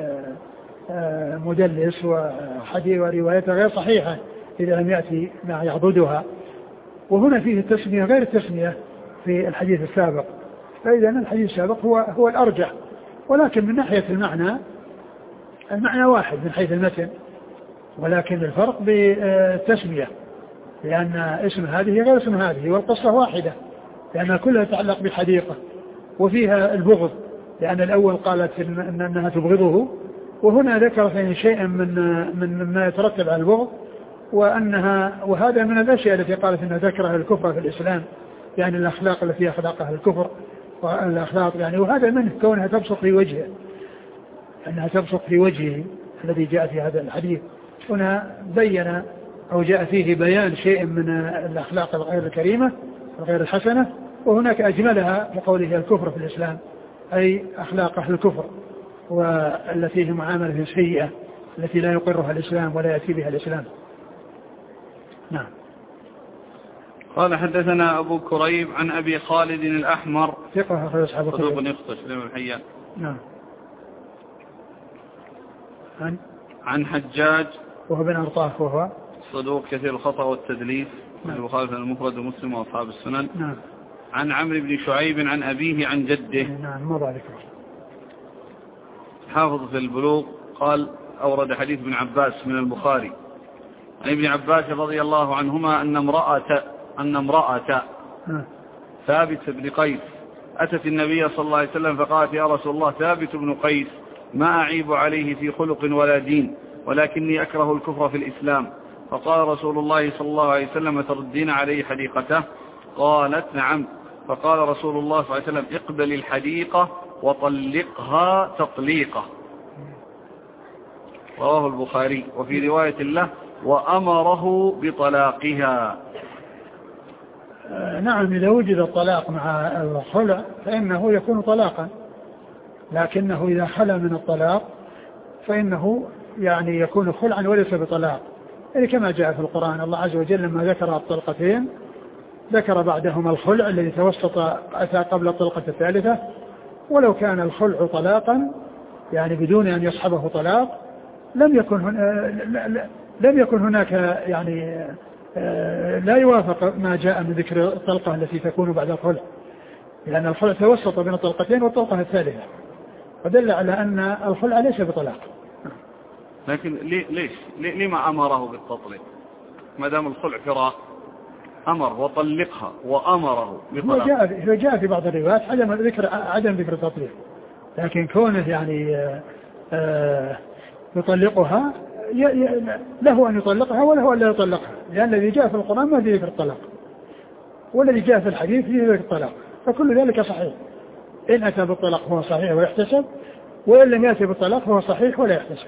مدلس وحديث وروايته غير صحيحة إذا لم يأتي ما يعضدها. وهنا فيه التسمية غير التسمية في الحديث السابق، فإذا الحديث السابق هو الأرجح، ولكن من ناحية المعنى واحد من حيث المتن، ولكن الفرق بالتسمية، لأن اسم هذه غير اسم هذه، والقصة واحدة لأنها كلها تتعلق بحديقة وفيها البغض، لأن الأول قالت أنها تبغضه، وهنا ذكرت شيئا من ما يترتب على البغض، وهذا من الأشياء التي قالت أنها تكره الكفر في الإسلام، يعني الأخلاق التي أخلاقها الكفر والأخلاق يعني، وهذا منه كونها تبصق في وجهه، أنها تبصق في وجهه الذي جاء في هذا الحديث. هنا بين أو جاء فيه بيان شيء من الأخلاق الغير الكريمة الغير الحسنة، وهناك أجملها بقوله الكفر في الإسلام، أي أخلاق أهل الكفر والتي هي معاملة سيئة التي لا يقرها الإسلام ولا يأتي بها الإسلام. نعم. قال: حدثنا أبو كريب عن أبي خالد الأحمر ثقة أخرج أصحاب الكتب. صدوق يخطئ بن الحيان. نعم. عن حجاج وهو بن عرطاة وهو صدوق كثير الخطأ والتدليس، البخاري في المفرد ومسلم وأصحاب السنن. نعم. عن عمرو بن شعيب عن أبيه عن جده. نعم. ما ذلك. حافظ في البلوغ قال: أورد حديث ابن عباس من البخاري عن ابن عباس رضي الله عنهما أن امرأة ثابت بن قيس أتت النبي صلى الله عليه وسلم فقالت: يا رسول الله، ثابت بن قيس ما أعيب عليه في خلق ولا دين، ولكني أكره الكفر في الإسلام. فقال رسول الله صلى الله عليه وسلم تردين عليه حديقته؟ قالت نعم. فقال رسول الله صلى الله عليه وسلم اقبل الحديقة وطلقها تطليقة. رواه البخاري. وفي رواية له وأمره بطلاقها. نعم، إذا وجد الطلاق مع الخلع فإنه يكون طلاقا، لكنه إذا خلى من الطلاق فإنه يعني يكون خلعا وليس بطلاق، يعني كما جاء في القرآن الله عز وجل لما ذكر الطلقتين ذكر بعدهما الخلع الذي توسط أتى قبل الطلقة الثالثة. ولو كان الخلع طلاقا يعني بدون أن يصحبه طلاق لم يكن هناك يعني لا يوافق ما جاء من ذكر الطلقة التي تكون بعد الخلع، لأن الخلع توسط بين الطلقتين والطلقة الثالثة، ودل على أن الخلع ليس بطلاق. لكن لما أمره بالتطليق ما دام الخلع فراق؟ أمر وطلقها وأمره بطلاق. هو جاء في بعض الروايات عدم ذكر التطليق، لكن كونه يعني يطلقها له أن يطلقها وله أن لا يطلقها، لأن الذي جاء في القرآن ما فيه ذكر الطلاق، والذي جاء في الحديث فيه ذكر الطلاق، فكل ذلك صحيح. إن أتى بالطلاق هو صحيح ويحتسب، وإن لم يأتي بالطلاق هو صحيح ولا يحتسب.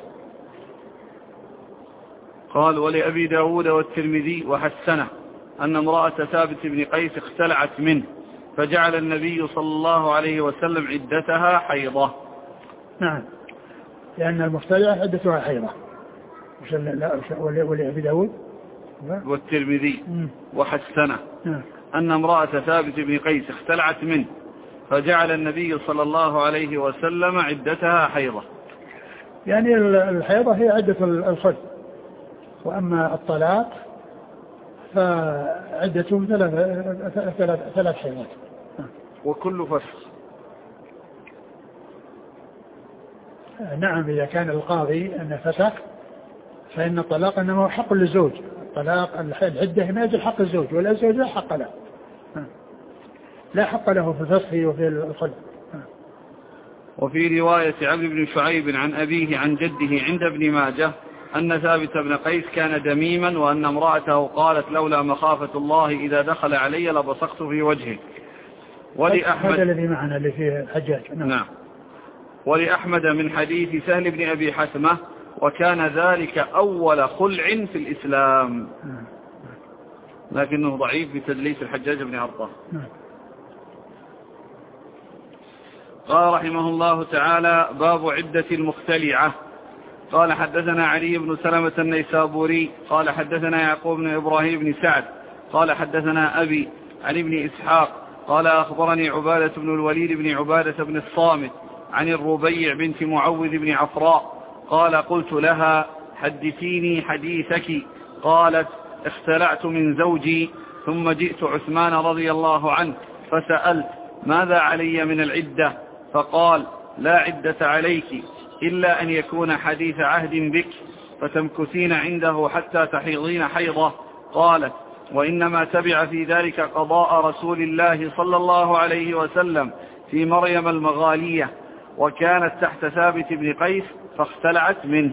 قال ولأبي داود والترمذي وحسنه أن امرأة ثابت بن قيس اختلعت منه فجعل النبي صلى الله عليه وسلم عدتها حيضة. نعم، لأن المختلعة عدتها حيضة. ولأبي داود والترمذي وحسنه أن امرأة ثابت بن قيس اختلعت منه فجعل النبي صلى الله عليه وسلم عدتها حيضة. يعني الحيضة هي عدة الخلع، وأما الطلاق فعدته ثلاث حيضات. وكل فسخ. نعم، إذا كان القاضي أن فسخ فإن الطلاق إنما هو حق للزوج. الطلاق العدة من أجل حق الزوج، ولا الزوج لا حق له، لا حق له في الفسخ وفي الخلع. وفي رواية عمرو بن شعيب عن أبيه عن جده عند ابن ماجه أن ثابت بن قيس كان دميما، وأن امرأته قالت لولا مخافة الله إذا دخل علي لبصقت في وجهه. ولأحمد هذا الذي معنا اللي فيه الحجاج. نعم. ولأحمد من حديث سهل بن أبي حثمة وكان ذلك أول خلع في الإسلام، لكنه ضعيف بتدليس الحجاج بن عرطة. قال رحمه الله تعالى باب عدة المختلعة. قال حدثنا علي بن سلمة النيسابوري قال حدثنا يعقوب بن إبراهيم بن سعد قال حدثنا أبي عن ابن إسحاق قال أخبرني عبادة بن الوليد بن عبادة بن الصامت عن الربيع بنت معوذ بن عفراء قال قلت لها حدثيني حديثك. قالت اختلعت من زوجي ثم جئت عثمان رضي الله عنه فسألت ماذا علي من العدة؟ فقال لا عدة عليك إلا أن يكون حديث عهد بك فتمكثين عنده حتى تحيضين حيضة. قالت وإنما تبع في ذلك قضاء رسول الله صلى الله عليه وسلم في مريم المغالية وكانت تحت ثابت بن قيس فاختلعت منه.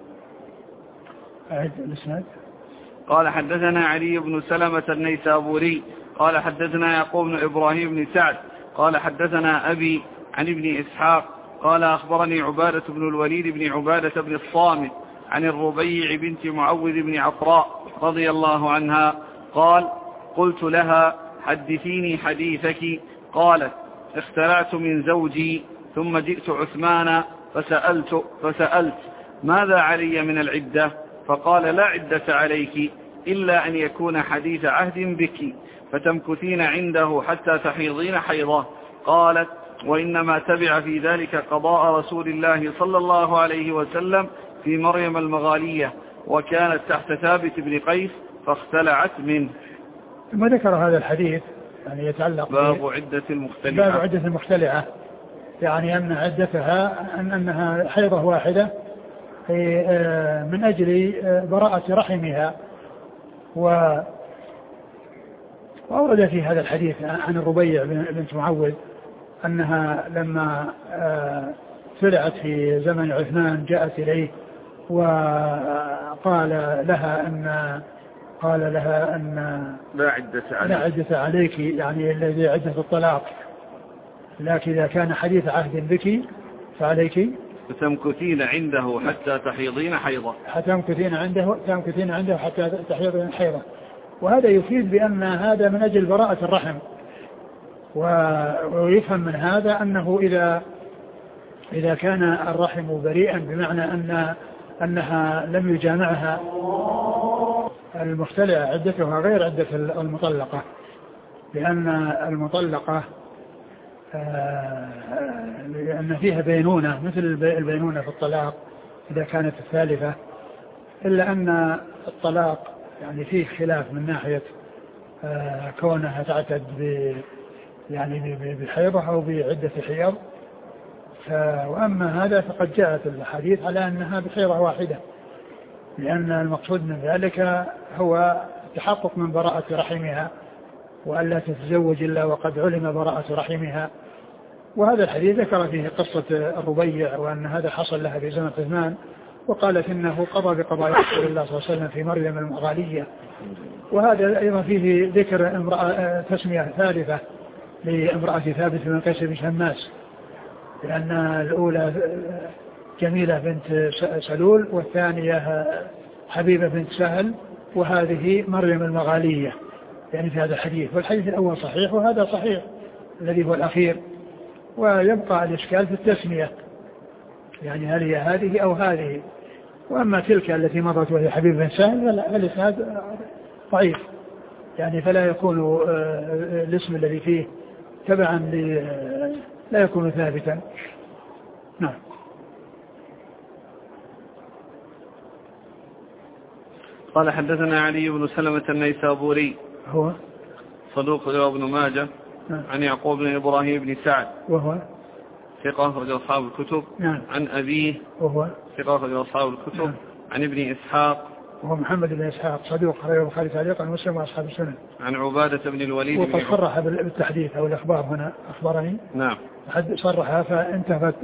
قال حدثنا علي بن سلمة النيسابوري قال حدثنا يعقوب بن إبراهيم بن سعد قال حدثنا أبي عن ابن إسحاق قال أخبرني عبادة بن الوليد بن عبادة بن الصامت عن الربيع بنت معوذ بن عفراء رضي الله عنها قال قلت لها حدثيني حديثك. قالت اختلعت من زوجي ثم جئت عثمان فسألت ماذا علي من العدة؟ فقال لا عدة عليك إلا أن يكون حديث عهد بك فتمكثين عنده حتى تحيضين حيضة. قالت وإنما تبع في ذلك قضاء رسول الله صلى الله عليه وسلم في مريم المغالية وكانت تحت ثابت بن قيس فاختلعت منه. ثم ذكر هذا الحديث يعني يتعلق باب عدة المختلعة، يعني أن عدتها أنها حيضة واحدة من أجل براءة رحمها. وأورد في هذا الحديث عن الربيع بنت معوذ أنها لما طلعت في زمن عثمان جاءت إليه قال لها أن لا عدة عليك، يعني الذي عدة الطلاق، لكن إذا كان حديث عهد بك فعليك فتمكثين عنده حتى تحيضين حيضة. تمكثين عنده حتى تحيضين حيضة. وهذا يفيد بأن هذا من أجل براءة الرحم، ويفهم من هذا أنه إذا كان الرحم بريئا بمعنى أنها لم يجامعها المختلعة عدتها غير عدة المطلقة، لأن المطلقة لأن فيها بينونة مثل البينونة في الطلاق إذا كانت الثالثة، إلا أن الطلاق يعني فيه خلاف من ناحية كونها تعتد يعني بحيضة أو بعدة حيض. وأما هذا فقد جاءت الحديث على أنها بحيضة واحدة، لأن المقصود من ذلك هو التحقق من براءة رحمها وألا تتزوج إلا وقد علم براءة رحمها. وهذا الحديث ذكر فيه قصة الربيع وأن هذا حصل لها في زمن عثمان، وقالت إنه قضى بقضاء رسول الله صلى الله عليه وسلم في مريم المغالية. وهذا أيضا فيه ذكر امرأة تسمية ثالثة لامرأة ثابت بن قيس بن شماس، لأن الأولى جميلة بنت سلول والثانية حبيبة بنت سهل وهذه مريم المغالية، يعني في هذا الحديث. والحديث الأول صحيح وهذا صحيح الذي هو الأخير، ويبقى الإشكال في التسمية، يعني هل هي هذه أو هذه. وأما تلك التي مضت وهي حبيبة بن سهل فالإسناد ضعيف، يعني فلا يكون الاسم الذي فيه تبعا لا يكون ثابتا. نعم. قال حدثنا علي بن سلمة النيسابوري هو صدوق رواه ابن ماجه. نعم. عن يعقوب بن إبراهيم بن سعد وهو ثقة أخرج أصحاب الكتب. نعم. عن أبيه وهو ثقة أخرج أصحاب الكتب. نعم. عن ابن إسحاق وهو محمد بن إسحاق صدوق أخرجه البخاري تعليقا ومسلم وأصحاب السنن. عن عبادة بن الوليد وقد صرح بالتحديث أو الإخبار هنا أخبرني. نعم. حد صرحها فانتهت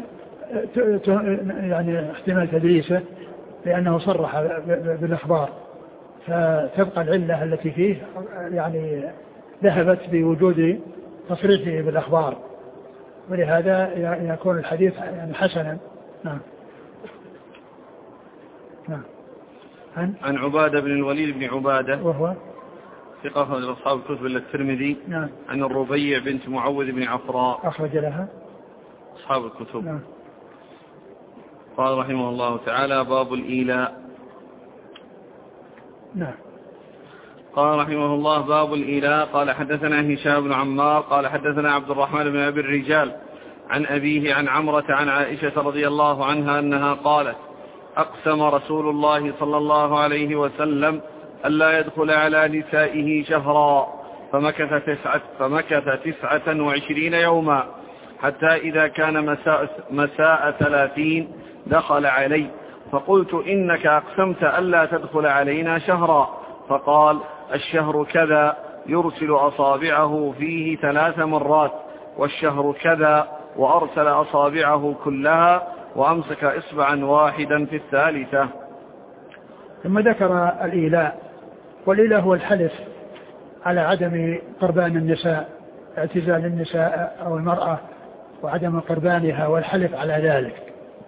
يعني احتمال تدريسه لأنه صرح بالإخبار، فتبقى العلة التي فيه يعني ذهبت بوجود تصريحه بالأخبار، ولهذا يكون الحديث يعني حسنا. نعم. نعم. عن عبادة بن الوليد بن عبادة وهو ثقة أخرج أصحاب الكتب إلا الترمذي. نعم. عن الربيع بنت معوذ بن عفراء أخرج لها أصحاب الكتب. نعم. قال رحمه الله تعالى: باب الإيلاء. نعم. قال رحمه الله: باب الإيلاء. قال حدثنا هشام بن عمار قال حدثنا عبد الرحمن بن أبي الرجال عن أبيه عن عمرة عن عائشة رضي الله عنها أنها قالت: أقسم رسول الله صلى الله عليه وسلم ألا يدخل على نسائه شهرا، فمكث 29 يوما، حتى إذا كان مساء 30 دخل علي، فقلت: إنك أقسمت ألا تدخل علينا شهرا. فقال: الشهر كذا، يرسل أصابعه فيه 3 مرات، والشهر كذا، وأرسل أصابعه كلها وأمسك إصبعا واحدا في الثالثة. ثم ذكر الإيلاء، والإيلاء هو الحلف على عدم قربان النساء، اعتزال النساء أو المرأة وعدم قربانها والحلف على ذلك.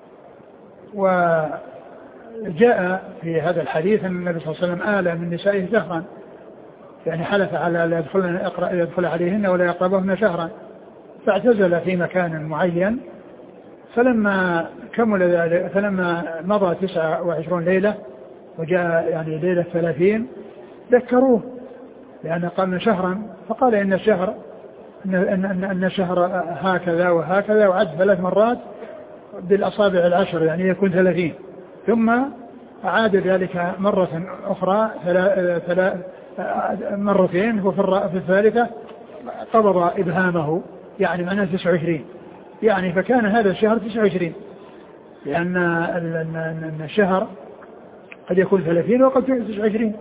وجاء في هذا الحديث أن النبي صلى الله عليه وسلم آل من نسائه شهرا، يعني حلف على لا يدخل عليهن ولا يقربهن شهرا، فاعتزل في مكان معين. فلما كمل ذلك، فلما مضى 29 ليلة وجاء يعني ليلة 30 ذكروه، لأن قالنا شهرا، فقال إن الشهر أن الشهر هكذا وهكذا، وعد 3 مرات بالأصابع 10 يعني يكون 30. ثم أعاد ذلك مرة أخرى مرتين، وفي الثالثة قبض إبهامه، يعني معناه 29، يعني فكان هذا الشهر 29، لأن الشهر قد يكون 30 وقد يكون 29.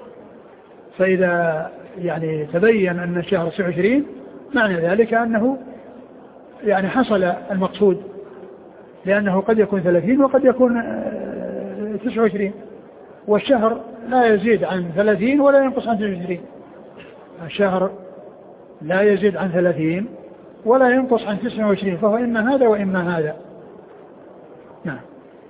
فإذا يعني تبين أن الشهر 29 معنى ذلك أنه يعني حصل المقصود، لأنه قد يكون 30 وقد يكون 29. والشهر لا يزيد عن 30 ولا ينقص عن 29. الشهر لا يزيد عن 30 ولا ينقص عن 29، فهو إما هذا وإما هذا. نعم.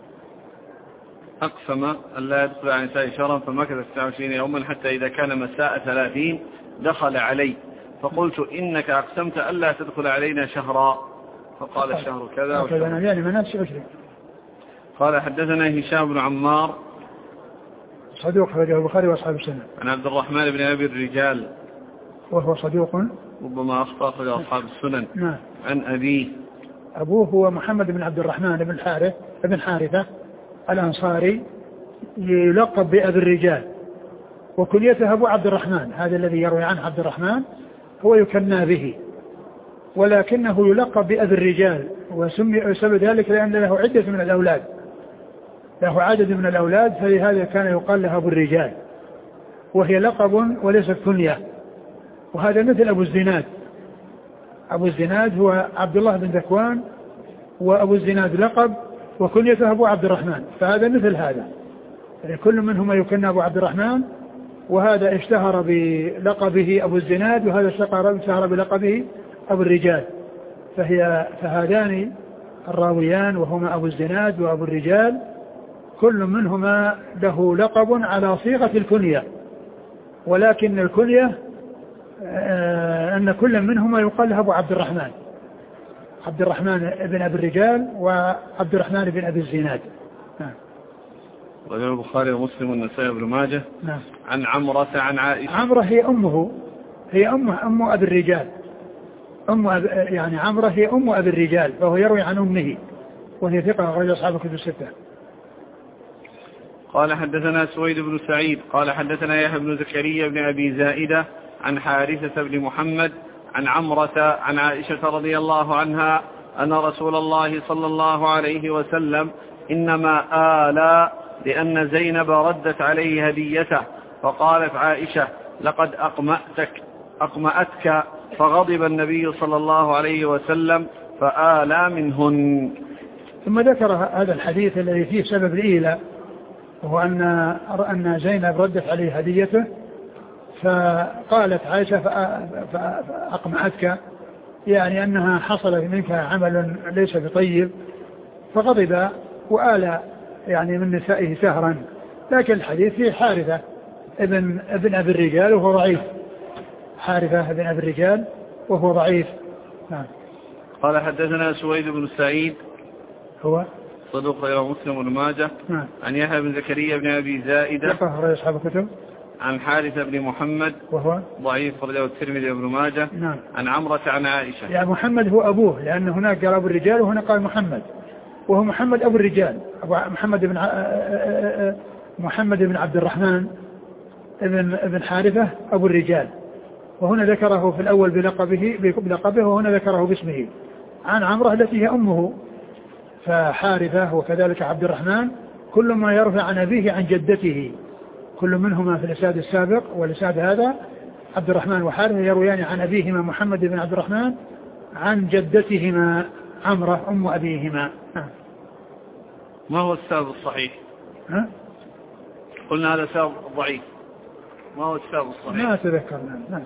أقسم أن لا يدخل على نساء شهرا فمكث 29 يوما حتى إذا كان مساء 30 دخل علي فقلت إنك أقسمت ألا تدخل علينا شهرا، فقال الشهر كذا وكذا. يعني مناسك 20. قال حدثنا هشام بن عمار صدوق أخرجه البخاري وأصحاب السنة. عن عبد الرحمن بن أبي الرجال وهو صدوق ربما أخطأ أخرج أصحاب السنن. نعم. عن أبيه. أبوه هو محمد بن عبد الرحمن بن حارثة الأنصاري يلقب بأبي الرجال، وكنيته أبو عبد الرحمن. هذا الذي يروي عنه عبد الرحمن هو يكنى به، ولكنه يلقب بأبي الرجال، وسمي سبب ذلك لأن له عدة من الأولاد، له عدد من الأولاد، فلهذا كان يقال له أبو الرجال، وهي لقب وليست كنية. وهذا مثل أبو الزناد. أبو الزناد هو عبد الله بن ذكوان، وأبو الزناد لقب وكنيته أبو عبد الرحمن، فهذا مثل هذا، يعني كل منهما يكنى أبو عبد الرحمن، وهذا اشتهر بلقبه أبو الزناد، وهذا اشتهر بلقبه أبو الرجال. فهذان الراويان وهما أبو الزناد وأبو الرجال كل منهما له لقب على صيغة الكنية، ولكن الكنية أن كل منهما يقال له أبو عبد الرحمن، عبد الرحمن بن أبي الرجال وعبد الرحمن بن أبي الزناد. رجل البخاري ومسلم والنسائي وابن ماجه. نعم. عن عمرة عن عائشة. عمرة هي أمه، هي أم أبي الرجال، يعني عمرة هي أم أبي الرجال، فهو يروي عن أمه، وهي ثقة أخرج أصحاب الكتب الستة. قال حدثنا سويد بن سعيد قال حدثنا يحيى بن زكريا بن أبي زائدة عن حارثة بن محمد عن عمرة عن عائشة رضي الله عنها أن رسول الله صلى الله عليه وسلم إنما آلى لأن زينب ردت عليه هديته، فقالت عائشة لقد أقمأتك، فغضب النبي صلى الله عليه وسلم فآلى منهن. ثم ذكر هذا الحديث الذي فيه سبب الإيلاء، وهو أن زينب ردت عليه هديته، فقالت عائشة فأقمعتك، يعني أنها حصل منك عمل ليس بطيب، فغضب وآل يعني من نسائه سهرا. لكن الحديث فيه حارثة ابن أبي الرجال وهو ضعيف، حارثة ابن أبي الرجال وهو ضعيف. نعم. قال حدثنا سويد بن سعيد هو صدوق غير مسلم وابن ماجه. نعم. عن يحيى بن زكريا بن أبي زائدة ثقة أصحاب الكتب. عن حارثة بن محمد وهو ضعيف رجل الترمذي وابن ماجه. نعم. عن عمرة عن عائشة. يعني محمد هو أبوه، لأن هناك قال أبو الرجال وهنا قال محمد، وهو محمد أبو الرجال، محمد بن عبد الرحمن ابن حارثة أبو الرجال، وهنا ذكره في الأول بلقبه وهنا ذكره باسمه. عن عمرة التي هي أمه، فحارثة وكذلك عبد الرحمن كل ما يرفع عن أبيه عن جدته، كل منهما في الإسناد السابق والإسناد هذا عبد الرحمن وحارثة يرويان عن أبيهما محمد بن عبد الرحمن عن جدتهما عمرة أم أبيهما. ما هو السبب الصحيح؟ قلنا هذا سبب ضعيف، ما هو السبب الصحيح؟ ما أتذكر.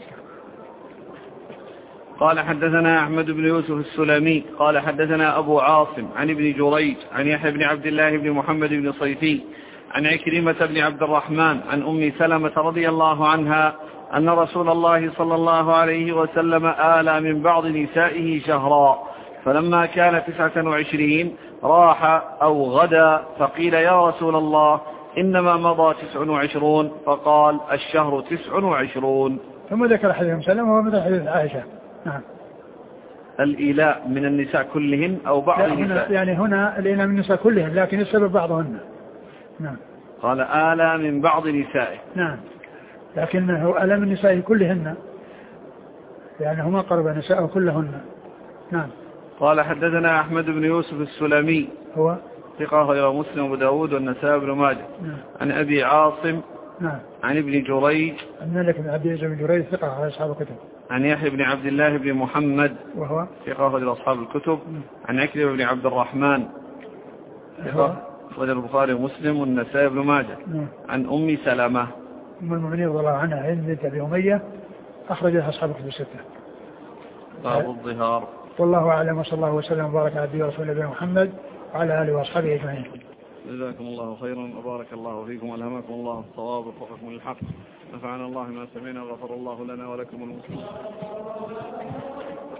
قال حدثنا أحمد بن يوسف السلمي قال حدثنا أبو عاصم عن ابن جريج عن يحيى بن عبد الله بن محمد بن صيفي عن عكرمة بن عبد الرحمن عن أم سلمة رضي الله عنها أن رسول الله صلى الله عليه وسلم آلى من بعض نسائه شهرا، فلما كان 29 راح أو غدا، فقيل يا رسول الله إنما مضى 29، فقال الشهر 29. ثم ذكر حديث أم سلمة ومثل حديث عائشة. نعم. الإيلاء من النساء كلهن أو بعض النساء؟ يعني هنا الإيلاء من النساء كلهن، لكن السبب بعضهن. نعم. قال آلى من بعض نسائه. نعم، لكنه آلى من النساء كلهن، يعني هما قرب نساءه كلهن. نعم. قال حدثنا أحمد بن يوسف السلمي هو ثقة غير مسلم وأبو داود والنسائي بن ماجه. نعم. عن أبي عاصم. نعم. عن ابن جريج. الملك بن عبد العزيز بن جريج ثقة على أصحاب الكتب. عن يحيى بن عبد الله بن محمد وهو ثقة غير أصحاب الكتب. عن عكرمة بن عبد الرحمن أخرج البخاري ومسلم والنسائي بن ماجه. عن أم سلمة أم المؤمنين رضي الله عنها هند بنت أبي أمية أخرجها أصحاب الكتب الستة. باب الظهار. والله أعلم، وصلى الله وسلم وبارك على عبده ورسوله نبينا محمد وعلى آله وأصحابه أجمعين. جزاكم الله خيرا وبارك الله فيكم والهمكم الله الصواب ووفقكم للحق. نفعنا الله ما سمعنا وغفر الله لنا ولكم المسلمين.